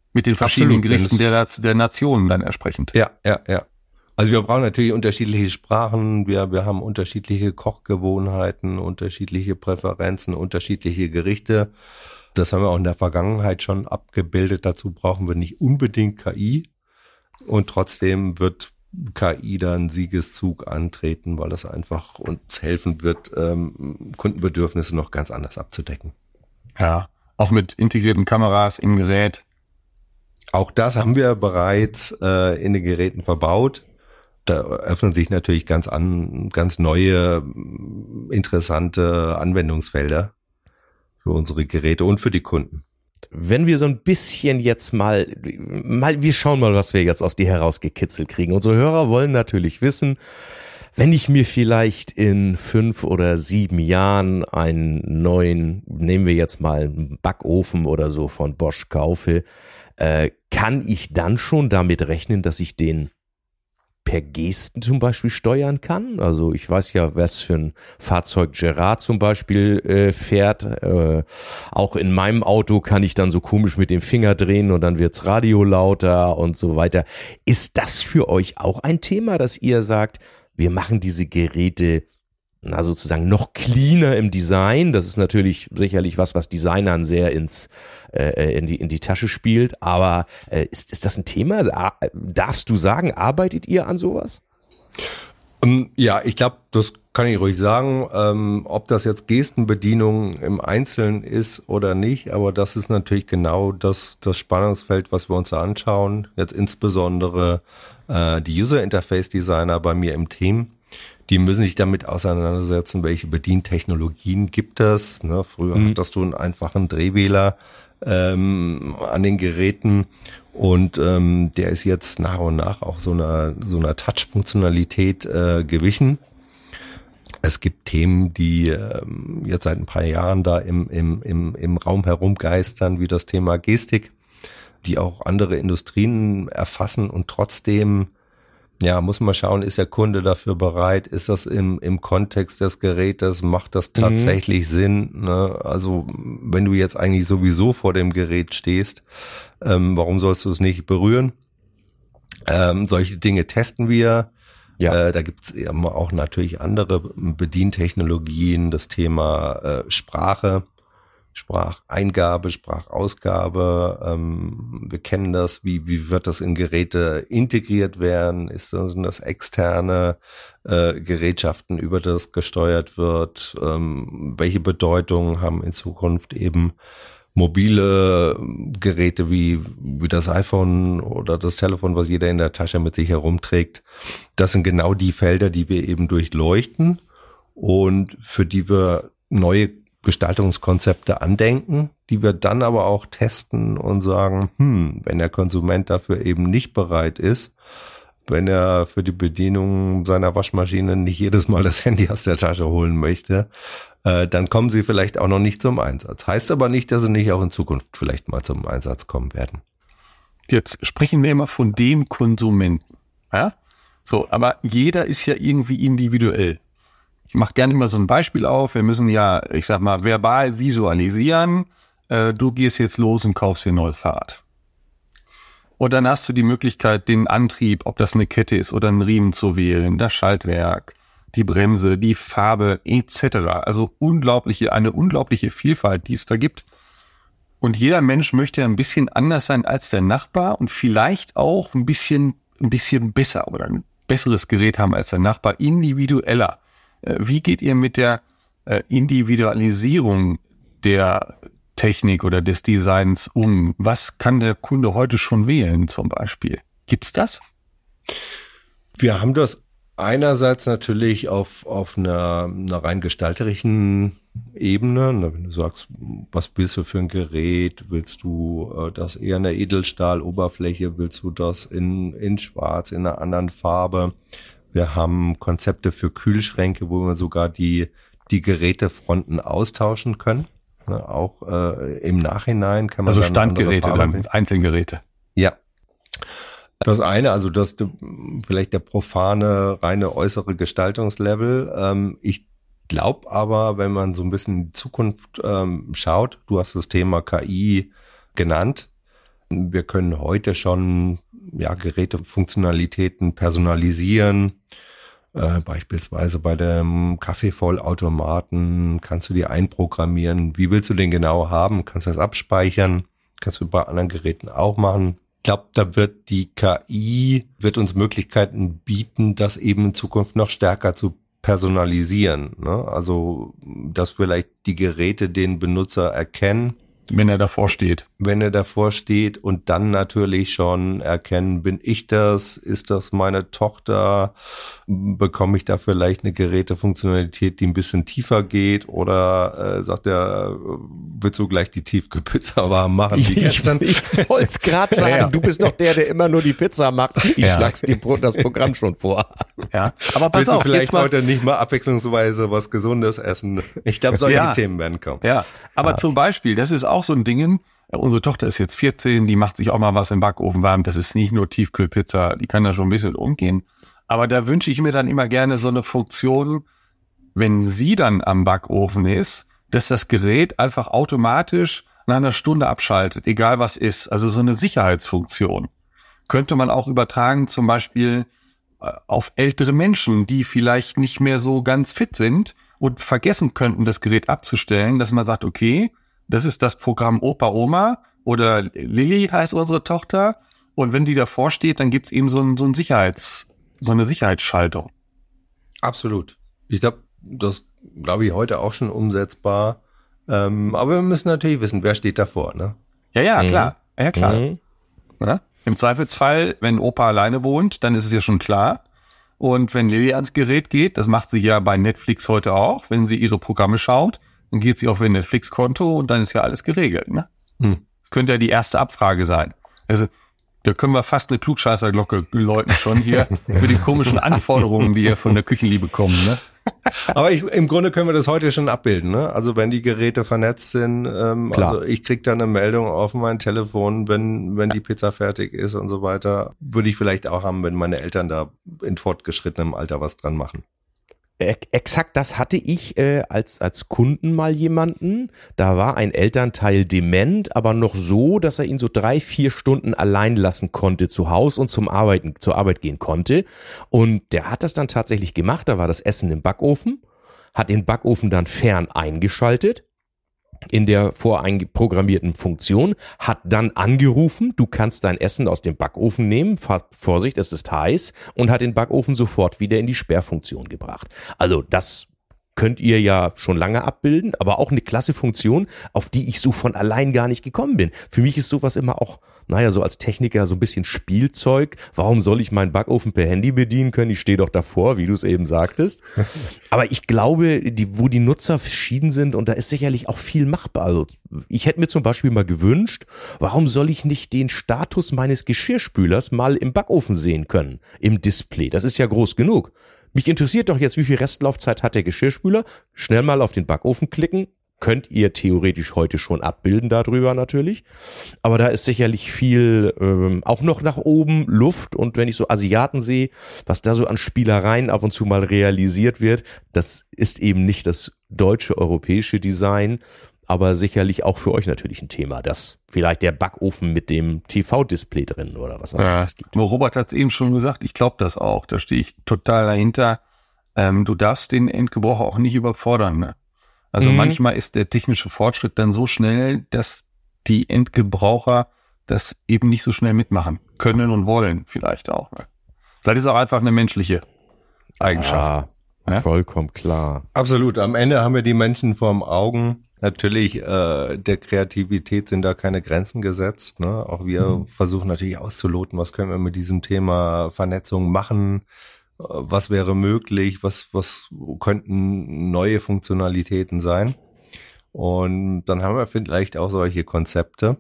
Mit den verschiedenen Absolut, Gerichten der, der Nationen dann entsprechend. Ja, ja, ja. Also wir brauchen natürlich unterschiedliche Sprachen, wir, wir haben unterschiedliche Kochgewohnheiten, unterschiedliche Präferenzen, unterschiedliche Gerichte. Das haben wir auch in der Vergangenheit schon abgebildet. Dazu brauchen wir nicht unbedingt K I. Und trotzdem wird K I da einen Siegeszug antreten, weil das einfach uns helfen wird, ähm, Kundenbedürfnisse noch ganz anders abzudecken. Ja, auch mit integrierten Kameras im Gerät. Auch das haben wir bereits äh, in den Geräten verbaut. Da öffnen sich natürlich ganz an, ganz neue, interessante Anwendungsfelder für unsere Geräte und für die Kunden. Wenn wir so ein bisschen jetzt mal, mal, wir schauen mal, was wir jetzt aus dir herausgekitzelt kriegen. Unsere Hörer wollen natürlich wissen, wenn ich mir vielleicht in fünf oder sieben Jahren einen neuen, nehmen wir jetzt mal einen Backofen oder so von Bosch kaufe, äh, kann ich dann schon damit rechnen, dass ich den per Gesten zum Beispiel steuern kann? Also ich weiß ja, was für ein Fahrzeug Gerard zum Beispiel äh, fährt. Äh, auch in meinem Auto kann ich dann so komisch mit dem Finger drehen und dann wird's Radio lauter und so weiter. Ist das für euch auch ein Thema, dass ihr sagt, wir machen diese Geräte na sozusagen noch cleaner im Design? Das ist natürlich sicherlich was, was Designern sehr ins äh, in die in die Tasche spielt. Aber äh, ist ist das ein Thema? Darfst du sagen, arbeitet ihr an sowas? Um, ja, ich glaube, das kann ich ruhig sagen. Ähm, ob das jetzt Gestenbedienung im Einzelnen ist oder nicht, aber das ist natürlich genau das das Spannungsfeld, was wir uns da anschauen. Jetzt insbesondere äh, die User Interface Designer bei mir im Team. Die müssen sich damit auseinandersetzen, welche Bedientechnologien gibt es. Ne, früher mhm. hattest du einen einfachen Drehwähler ähm, an den Geräten und ähm, der ist jetzt nach und nach auch so einer so einer Touch-Funktionalität äh, gewichen. Es gibt Themen, die ähm, jetzt seit ein paar Jahren da im im im im Raum herumgeistern, wie das Thema Gestik, die auch andere Industrien erfassen und trotzdem ja, muss man schauen, ist der Kunde dafür bereit? Ist das im im Kontext des Gerätes? Macht das tatsächlich mhm. Sinn? Ne? Also wenn du jetzt eigentlich sowieso vor dem Gerät stehst, ähm, warum sollst du es nicht berühren? Ähm, solche Dinge testen wir. Ja. Äh, da gibt's eben auch natürlich andere Bedientechnologien, das Thema äh, Sprache. Spracheingabe, Sprachausgabe, ähm, wir kennen das, wie wie wird das in Geräte integriert werden, ist das, sind das externe äh, Gerätschaften, über das gesteuert wird, ähm, welche Bedeutung haben in Zukunft eben mobile Geräte wie wie das iPhone oder das Telefon, was jeder in der Tasche mit sich herumträgt. Das sind genau die Felder, die wir eben durchleuchten und für die wir neue Gestaltungskonzepte andenken, die wir dann aber auch testen und sagen, hm, wenn der Konsument dafür eben nicht bereit ist, wenn er für die Bedienung seiner Waschmaschine nicht jedes Mal das Handy aus der Tasche holen möchte, äh, dann kommen sie vielleicht auch noch nicht zum Einsatz. Heißt aber nicht, dass sie nicht auch in Zukunft vielleicht mal zum Einsatz kommen werden. Jetzt sprechen wir immer von dem Konsumenten. Ja? So, aber jeder ist ja irgendwie individuell. Ich mache gerne immer so ein Beispiel auf. Wir müssen ja, ich sag mal, verbal visualisieren. Äh, du gehst jetzt los und kaufst dir ein neues Fahrrad. Und dann hast du die Möglichkeit, den Antrieb, ob das eine Kette ist oder ein Riemen zu wählen, das Schaltwerk, die Bremse, die Farbe et cetera. Also unglaubliche, eine unglaubliche Vielfalt, die es da gibt. Und jeder Mensch möchte ein bisschen anders sein als der Nachbar und vielleicht auch ein bisschen, ein bisschen besser oder ein besseres Gerät haben als der Nachbar, individueller. Wie geht ihr mit der äh, Individualisierung der Technik oder des Designs um? Was kann der Kunde heute schon wählen zum Beispiel? Gibt's das? Wir haben das einerseits natürlich auf auf einer, einer rein gestalterischen Ebene. Wenn du sagst, was willst du für ein Gerät? Willst du äh, das eher in der Edelstahloberfläche? Willst du das in in Schwarz, in einer anderen Farbe? Wir haben Konzepte für Kühlschränke, wo wir sogar die die Gerätefronten austauschen können. Ne, auch äh, im Nachhinein kann man also dann Standgeräte, dann Einzelgeräte. Ja. Das eine, also das vielleicht der profane, reine äußere Gestaltungslevel. Ähm, ich glaube aber, wenn man so ein bisschen in die Zukunft ähm, schaut, du hast das Thema K I genannt, Wir können heute schon ja, Gerätefunktionalitäten personalisieren. Äh, beispielsweise bei dem Kaffeevollautomaten kannst du dir einprogrammieren. Wie willst du den genau haben? Kannst du das abspeichern? Kannst du bei anderen Geräten auch machen. Ich glaube, da wird die K I, wird uns Möglichkeiten bieten, das eben in Zukunft noch stärker zu personalisieren. Ne? Also, dass vielleicht die Geräte den Benutzer erkennen. Wenn er davor steht. Wenn er davor steht und dann natürlich schon erkennen, bin ich das, ist das meine Tochter, bekomme ich da vielleicht eine Gerätefunktionalität, die ein bisschen tiefer geht oder äh, sagt er, willst du gleich die Tiefkühlpizza warm machen wie gestern? Ich, ich wollte es gerade sagen, ja. Du bist doch der, der immer nur die Pizza macht. Ich Ja. schlag's dir das Programm schon vor. Ja, aber pass Willst auf, du vielleicht jetzt mal, heute nicht mal abwechslungsweise was Gesundes essen? Ich glaube, solche Ja. Themen werden kommen. ja, aber zum Beispiel, das ist auch so ein Ding, unsere Tochter ist jetzt vierzehn, die macht sich auch mal was im Backofen warm, das ist nicht nur Tiefkühlpizza, die kann da schon ein bisschen umgehen, aber da wünsche ich mir dann immer gerne so eine Funktion, wenn sie dann am Backofen ist, dass das Gerät einfach automatisch nach einer Stunde abschaltet, egal was ist, also so eine Sicherheitsfunktion. Könnte man auch übertragen zum Beispiel auf ältere Menschen, die vielleicht nicht mehr so ganz fit sind und vergessen könnten, das Gerät abzustellen, dass man sagt, okay, das ist das Programm Opa, Oma oder Lilly heißt unsere Tochter und wenn die davor steht, dann gibt's eben so, ein, so, ein Sicherheits, so eine Sicherheitsschaltung. Absolut. Ich glaube, das glaube ich heute auch schon umsetzbar. Ähm, aber wir müssen natürlich wissen, wer steht davor, ne? Ja, ja, Mhm. klar. Ja, klar. Mhm. Ja? Im Zweifelsfall, wenn Opa alleine wohnt, dann ist es ja schon klar. Und wenn Lilly ans Gerät geht, das macht sie ja bei Netflix heute auch, wenn sie ihre Programme schaut, dann geht sie auf ihr Netflix-Konto und dann ist ja alles geregelt. Ne? Hm. Das könnte ja die erste Abfrage sein. Also da können wir fast eine Klugscheißerglocke läuten schon hier für die komischen Anforderungen, die ja von der Küchenliebe kommen. Ne? Aber ich, im Grunde können wir das heute schon abbilden, ne? Also wenn die Geräte vernetzt sind, ähm, Klar. also ich krieg dann eine Meldung auf mein Telefon, wenn wenn die Pizza fertig ist und so weiter. Würde ich vielleicht auch haben, wenn meine Eltern da in fortgeschrittenem Alter was dran machen. Exakt das hatte ich äh, als als Kunden mal jemanden. Da war ein Elternteil dement, aber noch so, dass er ihn so drei, vier Stunden allein lassen konnte zu Hause und zum Arbeiten, zur Arbeit gehen konnte. Und der hat das dann tatsächlich gemacht. Da war das Essen im Backofen, hat den Backofen dann fern eingeschaltet in der voreingeprogrammierten Funktion, hat dann angerufen, du kannst dein Essen aus dem Backofen nehmen, Vorsicht, es ist heiß, und hat den Backofen sofort wieder in die Sperrfunktion gebracht. Also das könnt ihr ja schon lange abbilden, aber auch eine klasse Funktion, auf die ich so von allein gar nicht gekommen bin. Für mich ist sowas immer auch, naja, so als Techniker so ein bisschen Spielzeug. Warum soll ich meinen Backofen per Handy bedienen können? Ich stehe doch davor, wie du es eben sagtest. Aber ich glaube, die, wo die Nutzer verschieden sind, und da ist sicherlich auch viel machbar. Also ich hätte mir zum Beispiel mal gewünscht, warum soll ich nicht den Status meines Geschirrspülers mal im Backofen sehen können, im Display? Das ist ja groß genug. Mich interessiert doch jetzt, wie viel Restlaufzeit hat der Geschirrspüler? Schnell mal auf den Backofen klicken. Könnt ihr theoretisch heute schon abbilden darüber natürlich. Aber da ist sicherlich viel ähm, auch noch nach oben Luft. Und wenn ich so Asiaten sehe, was da so an Spielereien ab und zu mal realisiert wird, das ist eben nicht das deutsche, europäische Design. Aber sicherlich auch für euch natürlich ein Thema, dass vielleicht der Backofen mit dem T V-Display drin oder was auch Ja, immer es gibt. Robert hat es eben schon gesagt, ich glaube das auch, da stehe ich total dahinter. Ähm, du darfst den Endgebraucher auch nicht überfordern. Ne? Also Mhm. manchmal ist der technische Fortschritt dann so schnell, dass die Endgebraucher das eben nicht so schnell mitmachen können und wollen vielleicht auch. Ne? Vielleicht ist auch einfach eine menschliche Eigenschaft. Ja, Ja? vollkommen klar. Absolut. Am Ende haben wir die Menschen vorm Augen. Natürlich, äh, der Kreativität sind da keine Grenzen gesetzt. Ne? Auch wir mhm. versuchen natürlich auszuloten, was können wir mit diesem Thema Vernetzung machen, äh, was wäre möglich, was, was könnten neue Funktionalitäten sein. Und dann haben wir vielleicht auch solche Konzepte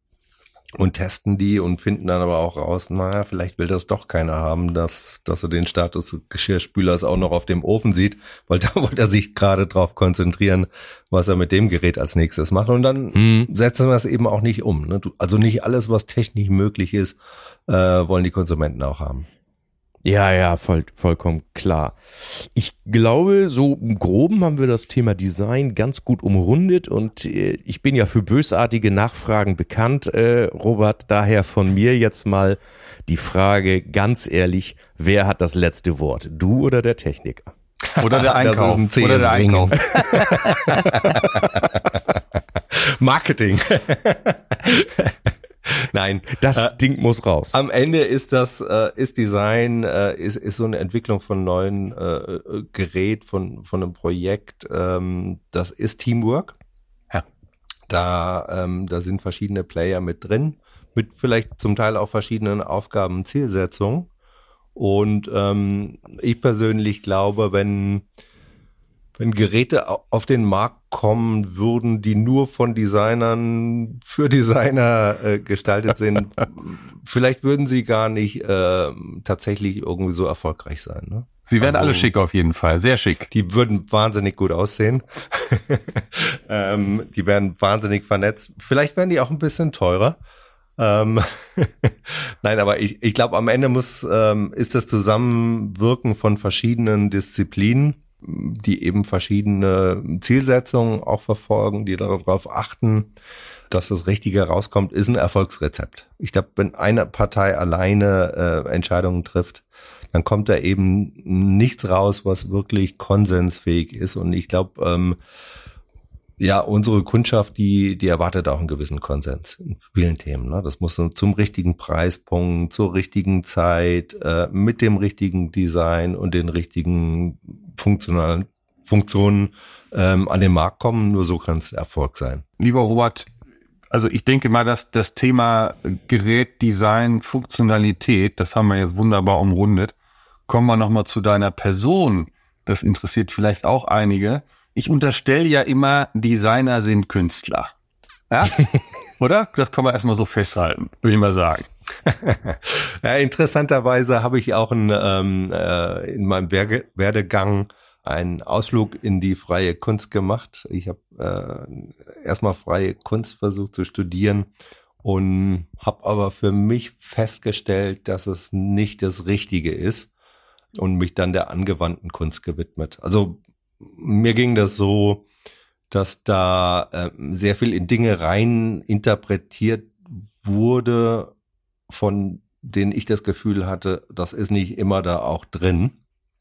und testen die und finden dann aber auch raus, naja, vielleicht will das doch keiner haben, dass, dass er den Status des Geschirrspülers auch noch auf dem Ofen sieht, weil da wollte er sich gerade drauf konzentrieren, was er mit dem Gerät als nächstes macht. Und dann Mhm. setzen wir es eben auch nicht um. Ne? Du, also nicht alles, was technisch möglich ist, äh, wollen die Konsumenten auch haben. Ja, ja, voll, vollkommen klar. Ich glaube, so im Groben haben wir das Thema Design ganz gut umrundet und äh, ich bin ja für bösartige Nachfragen bekannt, äh, Robert. Daher von mir jetzt mal die Frage, ganz ehrlich, wer hat das letzte Wort? Du oder der Techniker? Oder der Einkauf. Das ist ein oder der Einkauf. Marketing. Nein, das äh, Ding muss raus. Am Ende ist das, äh, ist Design, äh, ist, ist so eine Entwicklung von neuen äh, Gerät, von von einem Projekt. Ähm, das ist Teamwork. Ja. Da, ähm, da sind verschiedene Player mit drin, mit vielleicht zum Teil auch verschiedenen Aufgaben, Zielsetzungen. Und ähm, ich persönlich glaube, wenn wenn Geräte auf den Markt kommen würden, die nur von Designern für Designer äh, gestaltet sind, vielleicht würden sie gar nicht äh, tatsächlich irgendwie so erfolgreich sein. Ne? Sie werden also, alle schick auf jeden Fall, sehr schick. Die würden wahnsinnig gut aussehen. ähm, die werden wahnsinnig vernetzt. Vielleicht werden die auch ein bisschen teurer. Ähm Nein, aber ich, ich glaube, am Ende muss ähm, ist das Zusammenwirken von verschiedenen Disziplinen, die eben verschiedene Zielsetzungen auch verfolgen, die darauf achten, dass das Richtige rauskommt, ist ein Erfolgsrezept. Ich glaube, wenn eine Partei alleine äh, Entscheidungen trifft, dann kommt da eben nichts raus, was wirklich konsensfähig ist. Und ich glaube, ähm, ja, unsere Kundschaft, die die erwartet auch einen gewissen Konsens in vielen Themen. Ne? Das muss zum richtigen Preispunkt, zur richtigen Zeit, äh, mit dem richtigen Design und den richtigen funktionalen Funktionen ähm, an den Markt kommen. Nur so kann es Erfolg sein. Lieber Robert, also ich denke mal, dass das Thema Gerät, Design, Funktionalität, das haben wir jetzt wunderbar umrundet. Kommen wir nochmal zu deiner Person. Das interessiert vielleicht auch einige. Ich unterstelle ja immer, Designer sind Künstler. Ja? Oder? Das kann man erstmal so festhalten, würde ich mal sagen. Ja, interessanterweise habe ich auch ein, ähm, äh, in meinem Werge- Werdegang einen Ausflug in die freie Kunst gemacht. Ich habe äh, erstmal freie Kunst versucht zu studieren und habe aber für mich festgestellt, dass es nicht das Richtige ist und mich dann der angewandten Kunst gewidmet. Also mir ging das so, dass da äh, sehr viel in Dinge rein interpretiert wurde, von denen ich das Gefühl hatte, das ist nicht immer da auch drin.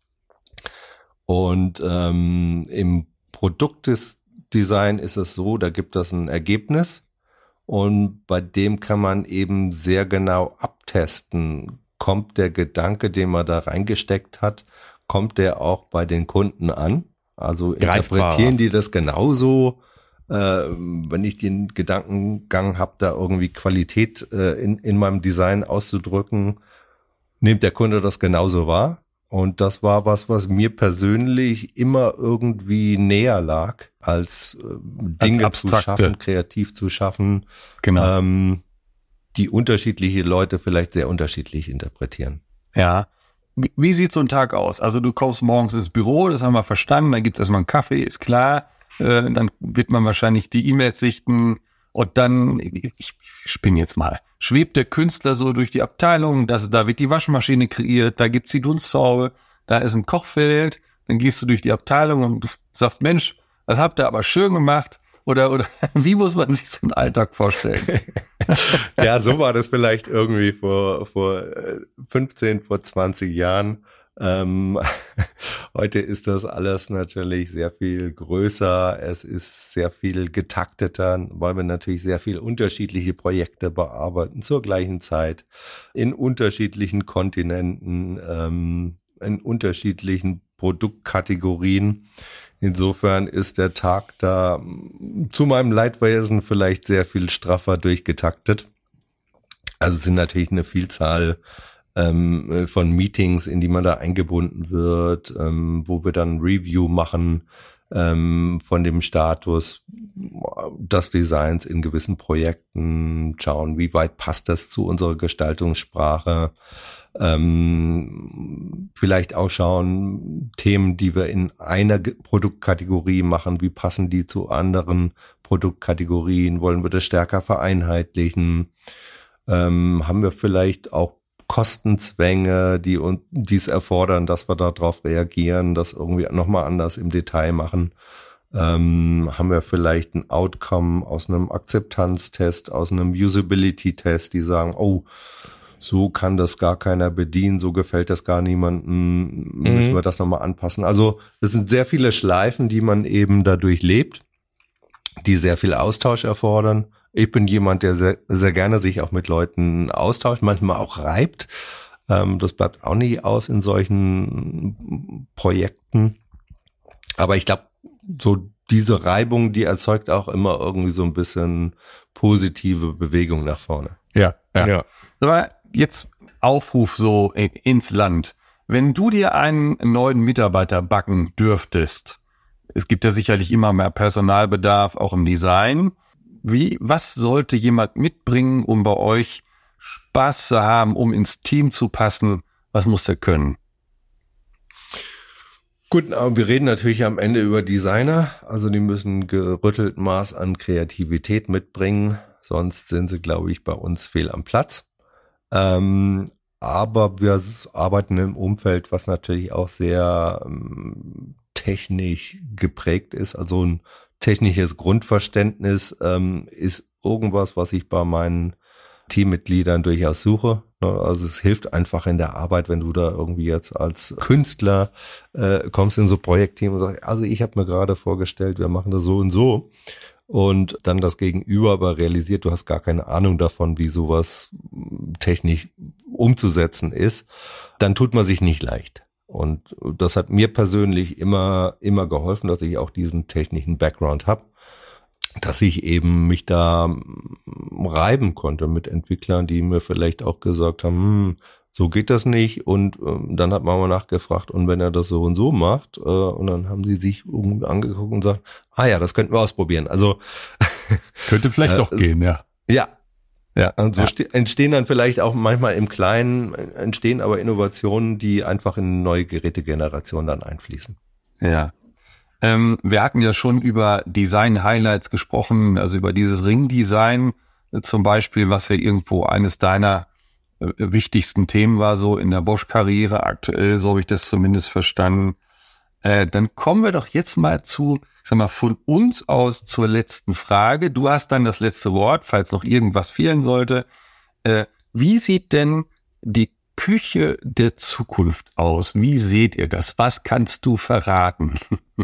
Und ähm, im Produktdesign ist es so, da gibt es ein Ergebnis und bei dem kann man eben sehr genau abtesten, kommt der Gedanke, den man da reingesteckt hat, kommt der auch bei den Kunden an? Also interpretieren die das genauso, äh, wenn ich den Gedankengang habe, da irgendwie Qualität äh, in, in meinem Design auszudrücken, nimmt der Kunde das genauso wahr? Und das war was, was mir persönlich immer irgendwie näher lag, als äh, Dinge als zu schaffen, kreativ zu schaffen, genau. ähm, die unterschiedliche Leute vielleicht sehr unterschiedlich interpretieren. Ja. Wie, wie sieht so ein Tag aus? Also du kommst morgens ins Büro, das haben wir verstanden, dann gibt es erstmal einen Kaffee, ist klar. Äh, dann wird man wahrscheinlich die E-Mails sichten und dann, ich, ich spinne jetzt mal, schwebt der Künstler so durch die Abteilung, das, da wird die Waschmaschine kreiert, da gibt's die Dunsthaube, da ist ein Kochfeld, dann gehst du durch die Abteilung und sagst, Mensch, das habt ihr aber schön gemacht. Oder, oder wie muss man sich so einen Alltag vorstellen? Ja, so war das vielleicht irgendwie vor, vor fünfzehn, vor zwanzig Jahren. Ähm, heute ist das alles natürlich sehr viel größer. Es ist sehr viel getakteter, weil wir natürlich sehr viel unterschiedliche Projekte bearbeiten zur gleichen Zeit, in unterschiedlichen Kontinenten, ähm, in unterschiedlichen Produktkategorien. Insofern ist der Tag da zu meinem Leidwesen vielleicht sehr viel straffer durchgetaktet. Also es sind natürlich eine Vielzahl ähm, von Meetings, in die man da eingebunden wird, ähm, wo wir dann Review machen ähm, von dem Status des Designs in gewissen Projekten, schauen, wie weit passt das zu unserer Gestaltungssprache. Ähm, vielleicht auch schauen, Themen, die wir in einer G- Produktkategorie machen, wie passen die zu anderen Produktkategorien? Wollen wir das stärker vereinheitlichen? Ähm, haben wir vielleicht auch Kostenzwänge, die uns dies erfordern, dass wir darauf reagieren, das irgendwie nochmal anders im Detail machen. Ähm, haben wir vielleicht ein Outcome aus einem Akzeptanztest, aus einem Usability-Test, die sagen, oh, so kann das gar keiner bedienen, so gefällt das gar niemandem, mhm. müssen wir das nochmal anpassen. Also es sind sehr viele Schleifen, die man eben dadurch lebt, die sehr viel Austausch erfordern. Ich bin jemand, der sehr, sehr gerne sich auch mit Leuten austauscht, manchmal auch reibt. Ähm, das bleibt auch nie aus in solchen Projekten. Aber ich glaube, so diese Reibung, die erzeugt auch immer irgendwie so ein bisschen positive Bewegung nach vorne. Ja, ja. Ja. Aber jetzt Aufruf so ins Land. Wenn du dir einen neuen Mitarbeiter backen dürftest, es gibt ja sicherlich immer mehr Personalbedarf, auch im Design. Wie, was sollte jemand mitbringen, um bei euch Spaß zu haben, um ins Team zu passen? Was muss der können? Gut, aber wir reden natürlich am Ende über Designer. Also die müssen gerüttelt Maß an Kreativität mitbringen. Sonst sind sie, glaube ich, bei uns fehl am Platz. Ähm, aber wir arbeiten im Umfeld, was natürlich auch sehr ähm, technisch geprägt ist. Also ein technisches Grundverständnis ähm, ist irgendwas, was ich bei meinen Teammitgliedern durchaus suche. Also es hilft einfach in der Arbeit, wenn du da irgendwie jetzt als Künstler äh, kommst in so ein Projektteam und sagst, also ich habe mir gerade vorgestellt, wir machen das so und so. Und dann das Gegenüber aber realisiert, du hast gar keine Ahnung davon, wie sowas technisch umzusetzen ist, dann tut man sich nicht leicht. Und das hat mir persönlich immer immer geholfen, dass ich auch diesen technischen Background habe, dass ich eben mich da reiben konnte mit Entwicklern, die mir vielleicht auch gesagt haben, hm, so geht das nicht. Und ähm, dann hat man mal nachgefragt, und wenn er das so und so macht, äh, und dann haben sie sich irgendwie angeguckt und gesagt, ah ja, das könnten wir ausprobieren. Also könnte vielleicht äh, doch gehen, ja. Ja. Ja. Also ja. Ste- entstehen dann vielleicht auch manchmal im Kleinen, entstehen aber Innovationen, die einfach in eine neue Gerätegeneration dann einfließen. Ja. Ähm, wir hatten ja schon über Design-Highlights gesprochen, also über dieses Ringdesign äh, zum Beispiel, was ja irgendwo eines deiner äh, wichtigsten Themen war, so in der Bosch-Karriere aktuell, so habe ich das zumindest verstanden. Äh, dann kommen wir doch jetzt mal zu, ich sag mal, von uns aus zur letzten Frage. Du hast dann das letzte Wort, falls noch irgendwas fehlen sollte. Äh, wie sieht denn die Küche der Zukunft aus? Wie seht ihr das? Was kannst du verraten?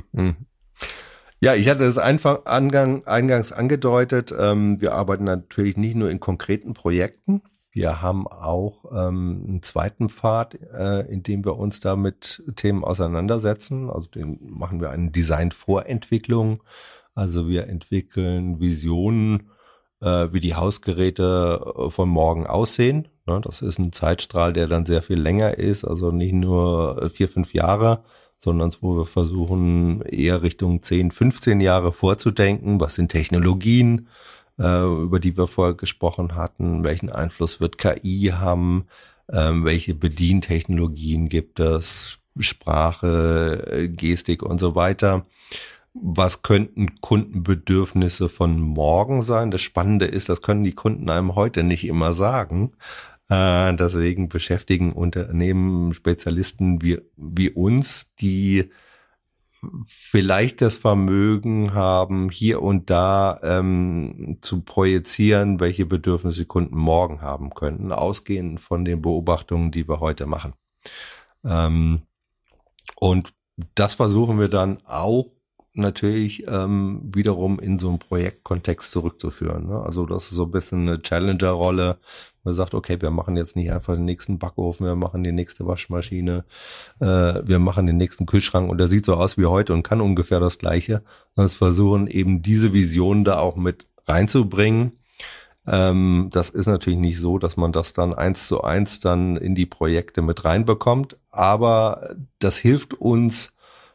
Ja, ich hatte es einfach angang, eingangs angedeutet. Ähm, wir arbeiten natürlich nicht nur in konkreten Projekten. Wir haben auch ähm, einen zweiten Pfad, äh, in dem wir uns da mit Themen auseinandersetzen. Also den machen wir eine Design-Vorentwicklung. Also wir entwickeln Visionen, äh, wie die Hausgeräte von morgen aussehen. Ne, das ist ein Zeitstrahl, der dann sehr viel länger ist. Also nicht nur vier, fünf Jahre, sondern wo wir versuchen, eher Richtung zehn, fünfzehn Jahre vorzudenken. Was sind Technologien, äh, über die wir vorher gesprochen hatten? Welchen Einfluss wird K I haben? Ähm, welche Bedientechnologien gibt es? Sprache, Gestik und so weiter. Was könnten Kundenbedürfnisse von morgen sein? Das Spannende ist, das können die Kunden einem heute nicht immer sagen. Äh, deswegen beschäftigen Unternehmen Spezialisten wie, wie uns, die vielleicht das Vermögen haben, hier und da ähm, zu projizieren, welche Bedürfnisse Kunden morgen haben könnten, ausgehend von den Beobachtungen, die wir heute machen. Ähm, und das versuchen wir dann auch natürlich ähm, wiederum in so einen Projektkontext zurückzuführen. Ne? Also das ist so ein bisschen eine Challenger-Rolle. Man sagt, okay, wir machen jetzt nicht einfach den nächsten Backofen, wir machen die nächste Waschmaschine, äh, wir machen den nächsten Kühlschrank und der sieht so aus wie heute und kann ungefähr das Gleiche. Sondern versuchen eben diese Vision da auch mit reinzubringen. Ähm, das ist natürlich nicht so, dass man das dann eins zu eins dann in die Projekte mit reinbekommt, aber das hilft uns,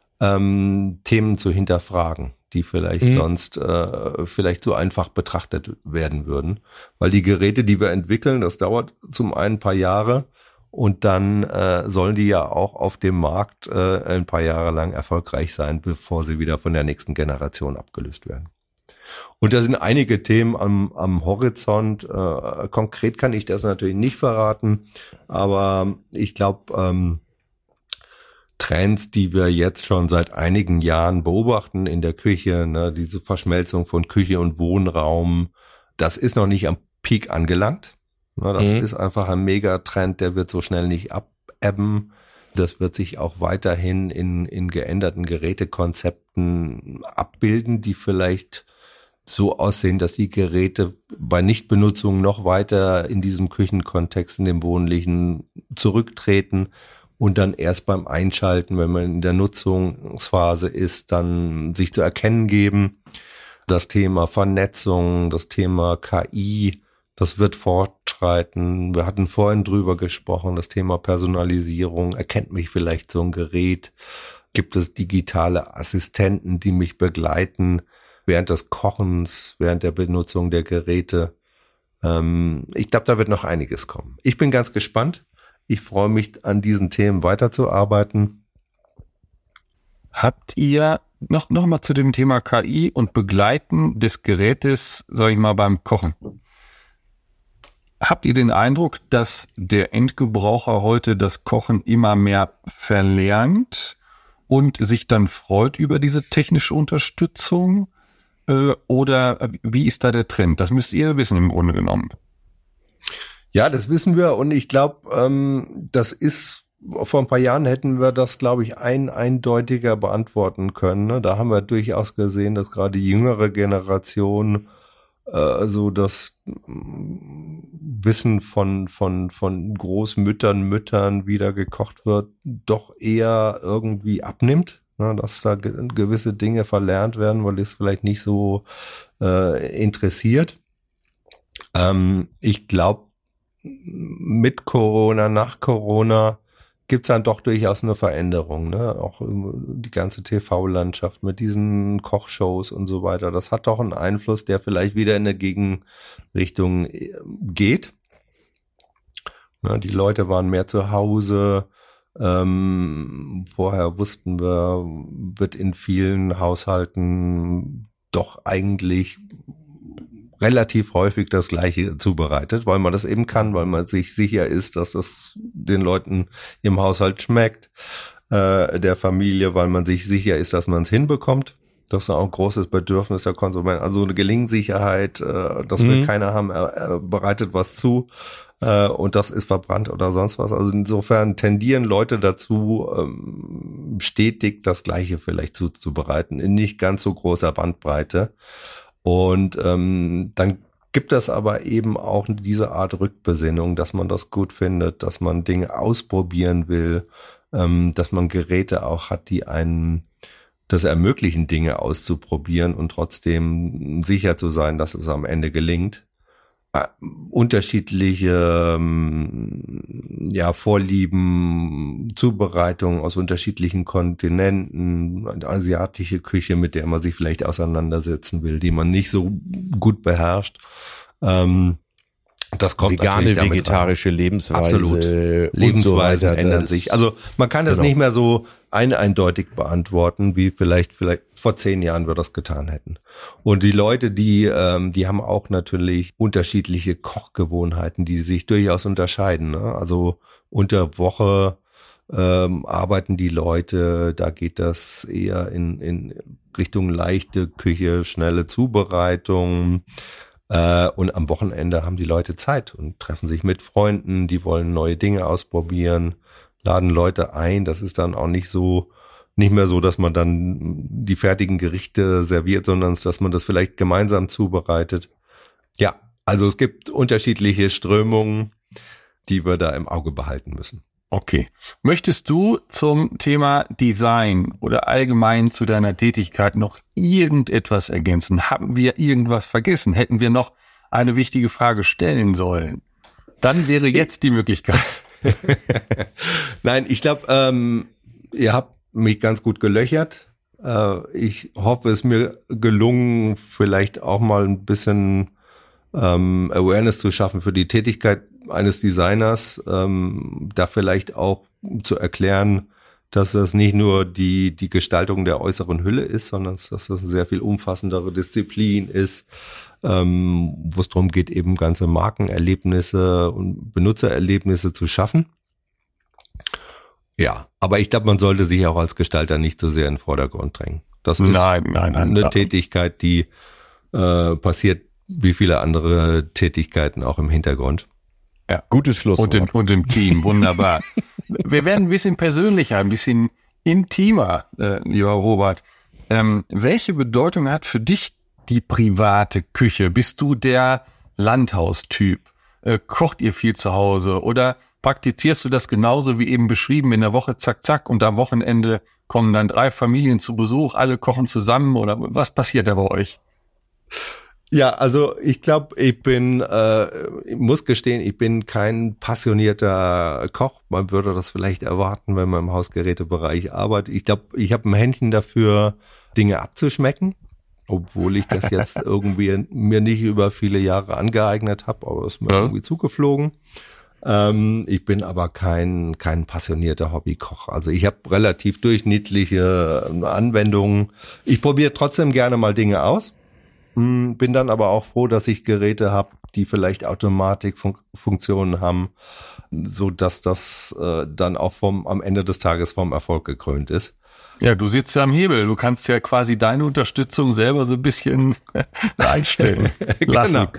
Ähm, Themen zu hinterfragen, die vielleicht mhm. sonst äh, vielleicht so einfach betrachtet werden würden. Weil die Geräte, die wir entwickeln, das dauert zum einen ein paar Jahre und dann äh, sollen die ja auch auf dem Markt äh, ein paar Jahre lang erfolgreich sein, bevor sie wieder von der nächsten Generation abgelöst werden. Und da sind einige Themen am, am Horizont. Äh, konkret kann ich das natürlich nicht verraten, aber ich glaube, ähm, Trends, die wir jetzt schon seit einigen Jahren beobachten in der Küche, ne, diese Verschmelzung von Küche und Wohnraum, das ist noch nicht am Peak angelangt. Ne, das mhm. ist einfach ein Megatrend, der wird so schnell nicht abebben. Das wird sich auch weiterhin in, in geänderten Gerätekonzepten abbilden, die vielleicht so aussehen, dass die Geräte bei Nichtbenutzung noch weiter in diesem Küchenkontext, in dem wohnlichen zurücktreten und dann erst beim Einschalten, wenn man in der Nutzungsphase ist, dann sich zu erkennen geben. Das Thema Vernetzung, das Thema K I, das wird fortschreiten. Wir hatten vorhin drüber gesprochen, das Thema Personalisierung. Erkennt mich vielleicht so ein Gerät? Gibt es digitale Assistenten, die mich begleiten während des Kochens, während der Benutzung der Geräte? Ähm, ich glaube, da wird noch einiges kommen. Ich bin ganz gespannt. Ich freue mich, an diesen Themen weiterzuarbeiten. Habt ihr noch, noch mal zu dem Thema K I und Begleiten des Gerätes, sag ich mal, beim Kochen? Habt ihr den Eindruck, dass der Endgebraucher heute das Kochen immer mehr verlernt und sich dann freut über diese technische Unterstützung? Äh, oder wie ist da der Trend? Das müsst ihr wissen im Grunde genommen. Ja, das wissen wir und ich glaube, ähm, das ist, vor ein paar Jahren hätten wir das, glaube ich, ein eindeutiger beantworten können. Ne? Da haben wir durchaus gesehen, dass gerade die jüngere Generation äh, so das Wissen von von von Großmüttern, Müttern, wie da gekocht wird, doch eher irgendwie abnimmt. Ne? Dass da ge- gewisse Dinge verlernt werden, weil es vielleicht nicht so äh, interessiert. Ähm, ich glaube, mit Corona, nach Corona gibt's dann doch durchaus eine Veränderung, ne? Auch die ganze T V-Landschaft mit diesen Kochshows und so weiter. Das hat doch einen Einfluss, der vielleicht wieder in eine Gegenrichtung geht. Ne? Die Leute waren mehr zu Hause. Ähm, vorher wussten wir, wird in vielen Haushalten doch eigentlich relativ häufig das Gleiche zubereitet, weil man das eben kann, weil man sich sicher ist, dass das den Leuten im Haushalt schmeckt, äh, der Familie, weil man sich sicher ist, dass man es hinbekommt. Das ist auch ein großes Bedürfnis der Konsumenten. Also eine Gelingsicherheit, äh, das will mhm. keiner haben, er, er bereitet was zu äh, und das ist verbrannt oder sonst was. Also insofern tendieren Leute dazu, ähm, stetig das Gleiche vielleicht zuzubereiten, in nicht ganz so großer Bandbreite. Und ähm, dann gibt es aber eben auch diese Art Rückbesinnung, dass man das gut findet, dass man Dinge ausprobieren will, ähm, dass man Geräte auch hat, die einen das ermöglichen, Dinge auszuprobieren und trotzdem sicher zu sein, dass es am Ende gelingt. Äh, unterschiedliche ähm, ja, Vorlieben, Zubereitungen aus unterschiedlichen Kontinenten, eine asiatische Küche, mit der man sich vielleicht auseinandersetzen will, die man nicht so gut beherrscht. Ähm, das kommt Vegane, vegetarische rein. Lebensweise. Absolut. Lebensweisen so ändern sich. Also man kann das genau. nicht mehr so ein eindeutig beantworten, wie vielleicht vielleicht vor zehn Jahren wir das getan hätten. Und die Leute, die ähm, die haben auch natürlich unterschiedliche Kochgewohnheiten, die sich durchaus unterscheiden. Ne? Also unter Woche ähm, arbeiten die Leute, da geht das eher in in Richtung leichte Küche, schnelle Zubereitung. Äh, und am Wochenende haben die Leute Zeit und treffen sich mit Freunden, die wollen neue Dinge ausprobieren, laden Leute ein. Das ist dann auch nicht so, nicht mehr so, dass man dann die fertigen Gerichte serviert, sondern dass man das vielleicht gemeinsam zubereitet. Ja, also es gibt unterschiedliche Strömungen, die wir da im Auge behalten müssen. Okay. Möchtest du zum Thema Design oder allgemein zu deiner Tätigkeit noch irgendetwas ergänzen? Haben wir irgendwas vergessen? Hätten wir noch eine wichtige Frage stellen sollen? Dann wäre jetzt die Möglichkeit. Nein, ich glaube, ähm, ihr habt mich ganz gut gelöchert. Äh, ich hoffe, es ist mir gelungen, vielleicht auch mal ein bisschen ähm, Awareness zu schaffen für die Tätigkeit eines Designers, ähm, da vielleicht auch zu erklären, dass das nicht nur die, die Gestaltung der äußeren Hülle ist, sondern dass das eine sehr viel umfassendere Disziplin ist, ähm, wo es darum geht, eben ganze Markenerlebnisse und Benutzererlebnisse zu schaffen. Ja, aber ich glaube, man sollte sich auch als Gestalter nicht so sehr in den Vordergrund drängen. Das ist nein, nein, nein, eine nein. Tätigkeit, die äh, passiert wie viele andere Tätigkeiten auch im Hintergrund. Ja, gutes Schlusswort. Und im, und im Team, wunderbar. Wir werden ein bisschen persönlicher, ein bisschen intimer, äh, lieber Robert. Ähm, welche Bedeutung hat für dich die private Küche? Bist du der Landhaustyp? Äh, kocht ihr viel zu Hause oder praktizierst du das genauso wie eben beschrieben in der Woche zack, zack und am Wochenende kommen dann drei Familien zu Besuch, alle kochen zusammen oder was passiert da bei euch? Ja, also ich glaube, ich bin, äh, ich muss gestehen, ich bin kein passionierter Koch. Man würde das vielleicht erwarten, wenn man im Hausgerätebereich arbeitet. Ich glaube, ich habe ein Händchen dafür, Dinge abzuschmecken, obwohl ich das jetzt irgendwie mir nicht über viele Jahre angeeignet habe, aber es ist mir ja. irgendwie zugeflogen. Ähm, ich bin aber kein kein passionierter Hobbykoch. Also ich habe relativ durchschnittliche Anwendungen. Ich probiere trotzdem gerne mal Dinge aus. Bin dann aber auch froh, dass ich Geräte habe, die vielleicht Automatikfunktionen haben, so dass das äh, dann auch vom am Ende des Tages vom Erfolg gekrönt ist. Ja, du sitzt ja am Hebel. Du kannst ja quasi deine Unterstützung selber so ein bisschen einstellen lassen. Genau.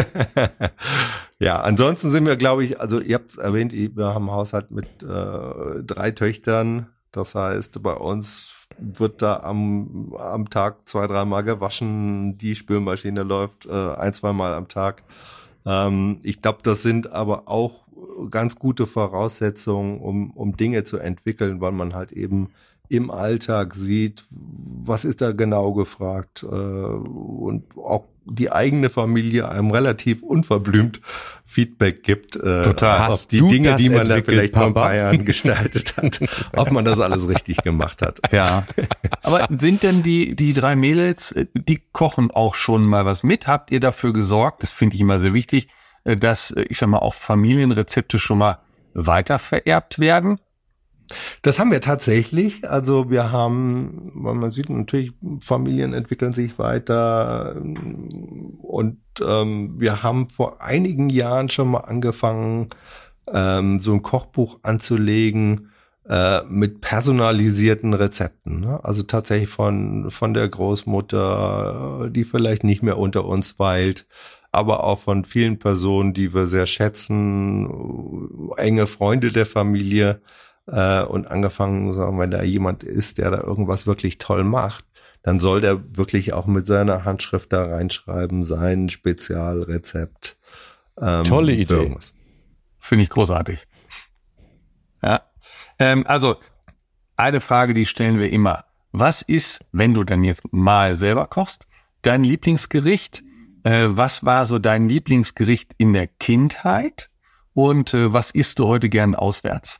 Ja, ansonsten sind wir, glaube ich, also ihr habt es erwähnt, wir haben einen Haushalt mit äh, drei Töchtern. Das heißt, bei uns wird da am am Tag zwei, dreimal gewaschen, die Spülmaschine läuft äh, ein, zwei Mal am Tag. Ähm, ich glaube, das sind aber auch ganz gute Voraussetzungen, um um Dinge zu entwickeln, weil man halt eben im Alltag sieht, was ist da genau gefragt, äh, und auch die eigene Familie einem relativ unverblümt Feedback gibt, äh, Total. auf die Dinge, die man da vielleicht vor ein paar Jahren gestaltet hat, ob man das alles richtig gemacht hat. Ja. Aber sind denn die die drei Mädels, die kochen auch schon mal was mit? Habt ihr dafür gesorgt, das finde ich immer sehr wichtig, dass, ich sag mal, auch Familienrezepte schon mal weiter vererbt werden? Das haben wir tatsächlich. Also wir haben, weil man sieht natürlich, Familien entwickeln sich weiter und ähm, wir haben vor einigen Jahren schon mal angefangen, ähm, so ein Kochbuch anzulegen äh, mit personalisierten Rezepten. Ne? Also tatsächlich von von der Großmutter, die vielleicht nicht mehr unter uns weilt, aber auch von vielen Personen, die wir sehr schätzen, enge Freunde der Familie. Äh, und angefangen, sagen, wenn da jemand ist, der da irgendwas wirklich toll macht, dann soll der wirklich auch mit seiner Handschrift da reinschreiben, sein Spezialrezept. Ähm, Tolle Idee. Finde ich großartig. Ja. Ähm, also, eine Frage, die stellen wir immer. Was ist, wenn du dann jetzt mal selber kochst, dein Lieblingsgericht? Äh, was war so dein Lieblingsgericht in der Kindheit? Und äh, was isst du heute gern auswärts?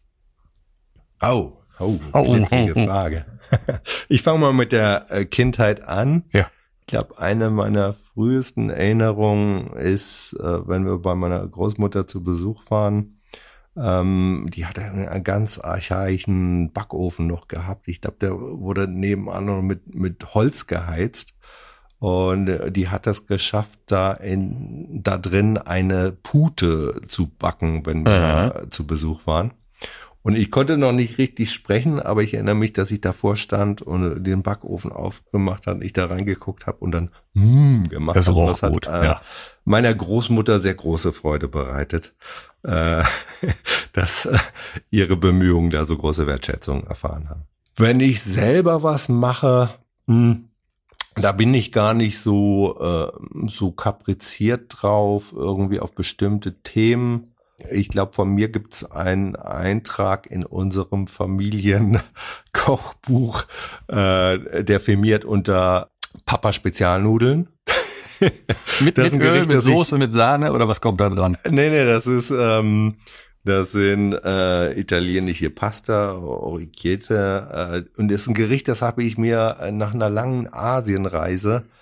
Oh, oh, schwierige Frage. Ich fange mal mit der äh, Kindheit an. Ja. Ich glaube, eine meiner frühesten Erinnerungen ist, äh, wenn wir bei meiner Großmutter zu Besuch waren. Ähm, die hatte einen ganz archaischen Backofen noch gehabt. Ich glaube, der wurde nebenan noch mit mit Holz geheizt. Und die hat es geschafft, da in da drin eine Pute zu backen, wenn wir mhm. zu Besuch waren. Und ich konnte noch nicht richtig sprechen, aber ich erinnere mich, dass ich davor stand und den Backofen aufgemacht hat, ich da reingeguckt habe und dann mm, gemacht habe. Das roch das hat gut, äh, ja. meiner Großmutter sehr große Freude bereitet, äh, dass äh, ihre Bemühungen da so große Wertschätzung erfahren haben. Wenn ich selber was mache, mh, da bin ich gar nicht so äh, so kapriziert drauf, irgendwie auf bestimmte Themen. Ich glaube, von mir gibt's einen Eintrag in unserem Familienkochbuch, äh, der firmiert unter Papa Spezialnudeln. Mit, mit Öl, mit Soße, mit Sahne oder was kommt da dran? Nee, nee, das ist, ähm, das sind äh, italienische Pasta, Orecchiette, äh, und das ist ein Gericht, das habe ich mir nach einer langen Asienreise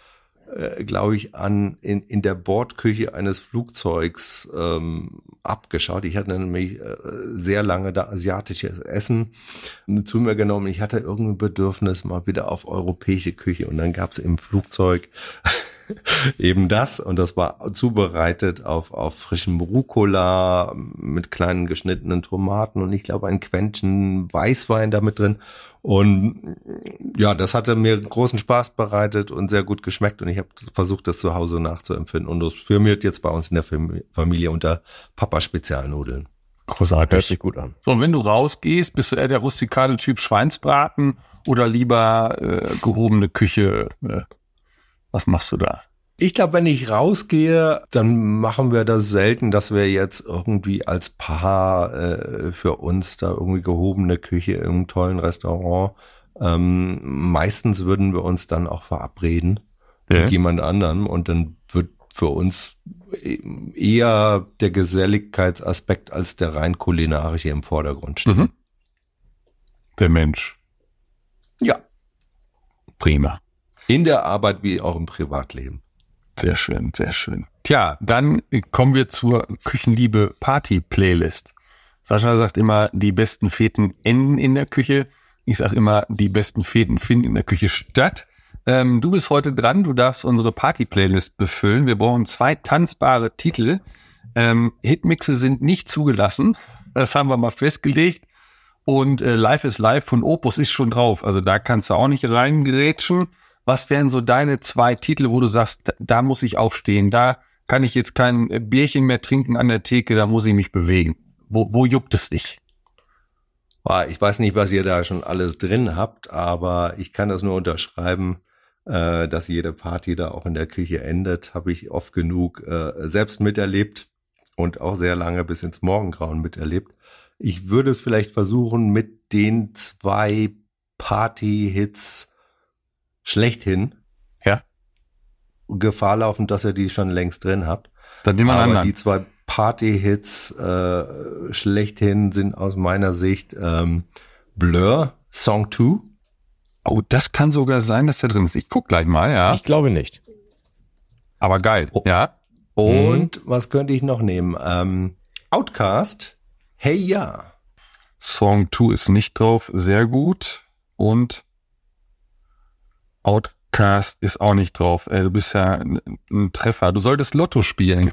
äh, glaube ich, an in, in der Bordküche eines Flugzeugs ähm, abgeschaut. Ich hatte nämlich äh, sehr lange da asiatisches Essen zu mir genommen. Ich hatte irgendein Bedürfnis mal wieder auf europäische Küche und dann gab es im Flugzeug eben das und das war zubereitet auf, auf frischem Rucola mit kleinen geschnittenen Tomaten und ich glaube ein Quäntchen Weißwein damit drin und ja, das hatte mir großen Spaß bereitet und sehr gut geschmeckt und ich habe versucht, das zu Hause nachzuempfinden und das firmiert jetzt bei uns in der Familie unter Papa-Spezialnudeln. Großartig. Hört sich gut an. So, und wenn du rausgehst, bist du eher der rustikale Typ Schweinsbraten oder lieber äh, gehobene Küche? Äh, was machst du da? Ich glaube, wenn ich rausgehe, dann machen wir das selten, dass wir jetzt irgendwie als Paar äh, für uns da irgendwie gehobene Küche in einem tollen Restaurant. Ähm, meistens würden wir uns dann auch verabreden Ja. mit jemand anderem und dann wird für uns eher der Geselligkeitsaspekt als der rein kulinarische im Vordergrund stehen. Mhm. Der Mensch. Ja, Prima. in der Arbeit wie auch im Privatleben. Sehr schön, sehr schön. Tja, dann kommen wir zur Küchenliebe-Party-Playlist. Sascha sagt immer, die besten Feten enden in der Küche. Ich sage immer, die besten Feten finden in der Küche statt. Ähm, du bist heute dran, du darfst unsere Party-Playlist befüllen. Wir brauchen zwei tanzbare Titel. Ähm, Hitmixe sind nicht zugelassen. Das haben wir mal festgelegt. Und äh, Life is Life von Opus ist schon drauf. Also da kannst du auch nicht reingerätschen. Was wären so deine zwei Titel, wo du sagst, da, da muss ich aufstehen, da kann ich jetzt kein Bierchen mehr trinken an der Theke, da muss ich mich bewegen. Wo, wo juckt es dich? Ich weiß nicht, was ihr da schon alles drin habt, aber ich kann das nur unterschreiben, äh, dass jede Party da auch in der Küche endet. Habe ich oft genug äh, selbst miterlebt und auch sehr lange bis ins Morgengrauen miterlebt. Ich würde es vielleicht versuchen mit den zwei Party-Hits schlechthin. Ja. Gefahr laufen, dass ihr die schon längst drin habt. Dann nehmen wir einen Aber anderen. die zwei Party-Hits äh, schlechthin sind aus meiner Sicht ähm, Blur, Song zwei. Oh, das kann sogar sein, dass der drin ist. Ich guck gleich mal, ja. Ich glaube nicht. Aber geil, Oh. ja. Und mhm. was könnte ich noch nehmen? Ähm, Outcast, Hey Ja. Song zwei ist nicht drauf, sehr gut. Und Outcast ist auch nicht drauf. Ey, du bist ja ein, ein Treffer. Du solltest Lotto spielen.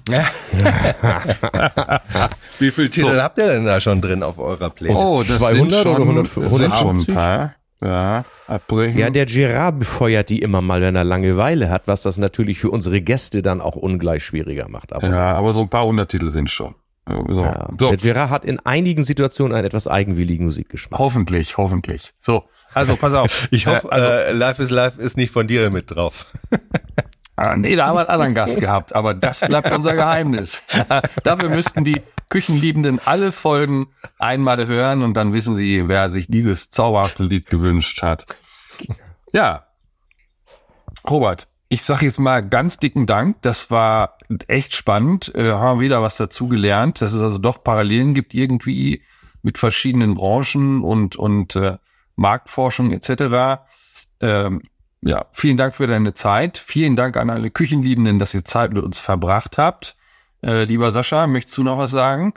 Wie viele Titel So. habt ihr denn da schon drin auf eurer Playlist? Oh, das zweihundert sind schon, oder hundert, das sind hundertfünfzig? schon ein paar. Ja, abbrechen. Ja, der Gerard befeuert die immer mal, wenn er Langeweile hat, was das natürlich für unsere Gäste dann auch ungleich schwieriger macht. Aber ja, aber so ein paar Untertitel sind schon. So, ja, so. der Gerard hat in einigen Situationen einen etwas eigenwilligen Musikgeschmack. Hoffentlich, hoffentlich. So, also pass auf. Ich hoffe, Äh, also, äh, Life is Life ist nicht von dir mit drauf. ah, nee, da haben wir einen anderen Gast gehabt, aber das bleibt unser Geheimnis. Dafür müssten die Küchenliebenden alle Folgen einmal hören und dann wissen sie, wer sich dieses zauberhafte Lied gewünscht hat. Ja, Robert, ich sage jetzt mal ganz dicken Dank. Das war echt spannend. Äh, haben wieder was dazu gelernt, dass es also doch Parallelen gibt irgendwie mit verschiedenen Branchen und und äh, Marktforschung et cetera. Ähm, ja, vielen Dank für deine Zeit. Vielen Dank an alle Küchenliebenden, dass ihr Zeit mit uns verbracht habt. Äh, lieber Sascha, möchtest du noch was sagen?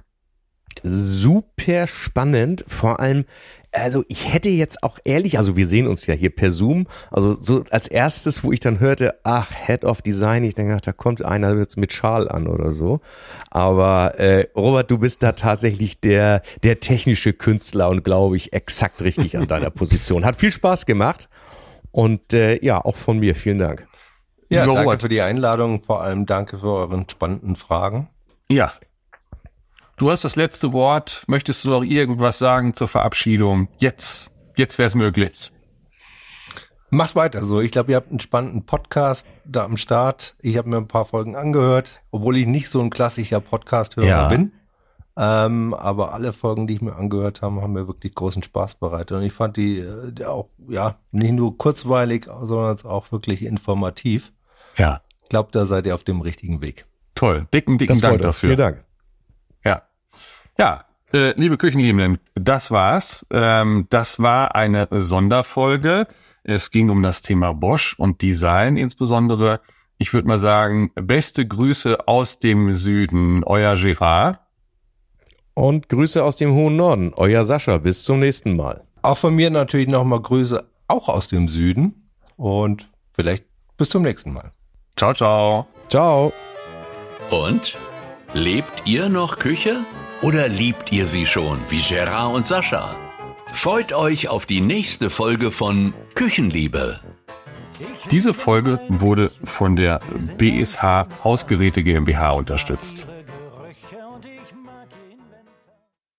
Super spannend, vor allem, also ich hätte jetzt auch ehrlich, also wir sehen uns ja hier per Zoom, also so als erstes, wo ich dann hörte, ach, Head of Design, ich denke, ach, da kommt einer jetzt mit Schal an oder so, aber äh, Robert, du bist da tatsächlich der der technische Künstler und glaube ich exakt richtig an deiner Position. Hat viel Spaß gemacht und äh, ja, auch von mir, vielen Dank. Ja, Jo, danke Robert. für die Einladung, vor allem danke für euren spannenden Fragen. Ja. Du hast das letzte Wort. Möchtest du noch irgendwas sagen zur Verabschiedung? Jetzt, jetzt wäre es möglich. Macht weiter so. Ich glaube, ihr habt einen spannenden Podcast da am Start. Ich habe mir ein paar Folgen angehört, obwohl ich nicht so ein klassischer Podcast-Hörer Ja. bin. Ähm, aber alle Folgen, die ich mir angehört habe, haben mir wirklich großen Spaß bereitet. Und ich fand die, äh, die auch, ja, nicht nur kurzweilig, sondern auch wirklich informativ. Ja. Ich glaube, da seid ihr auf dem richtigen Weg. Toll. Dicken, dicken Das Dank freut uns. dafür. Vielen Dank. Ja. Ja, äh, liebe Küchenliebenden, das war's. Ähm, das war eine Sonderfolge. Es ging um das Thema Bosch und Design insbesondere. Ich würde mal sagen, beste Grüße aus dem Süden, euer Gerard. Und Grüße aus dem hohen Norden, euer Sascha. Bis zum nächsten Mal. Auch von mir natürlich nochmal Grüße auch aus dem Süden und vielleicht bis zum nächsten Mal. Ciao, ciao. Ciao. Und? Lebt ihr noch Küche? Oder liebt ihr sie schon, wie Gerard und Sascha? Freut euch auf die nächste Folge von Küchenliebe. Diese Folge wurde von der B S H Hausgeräte GmbH unterstützt.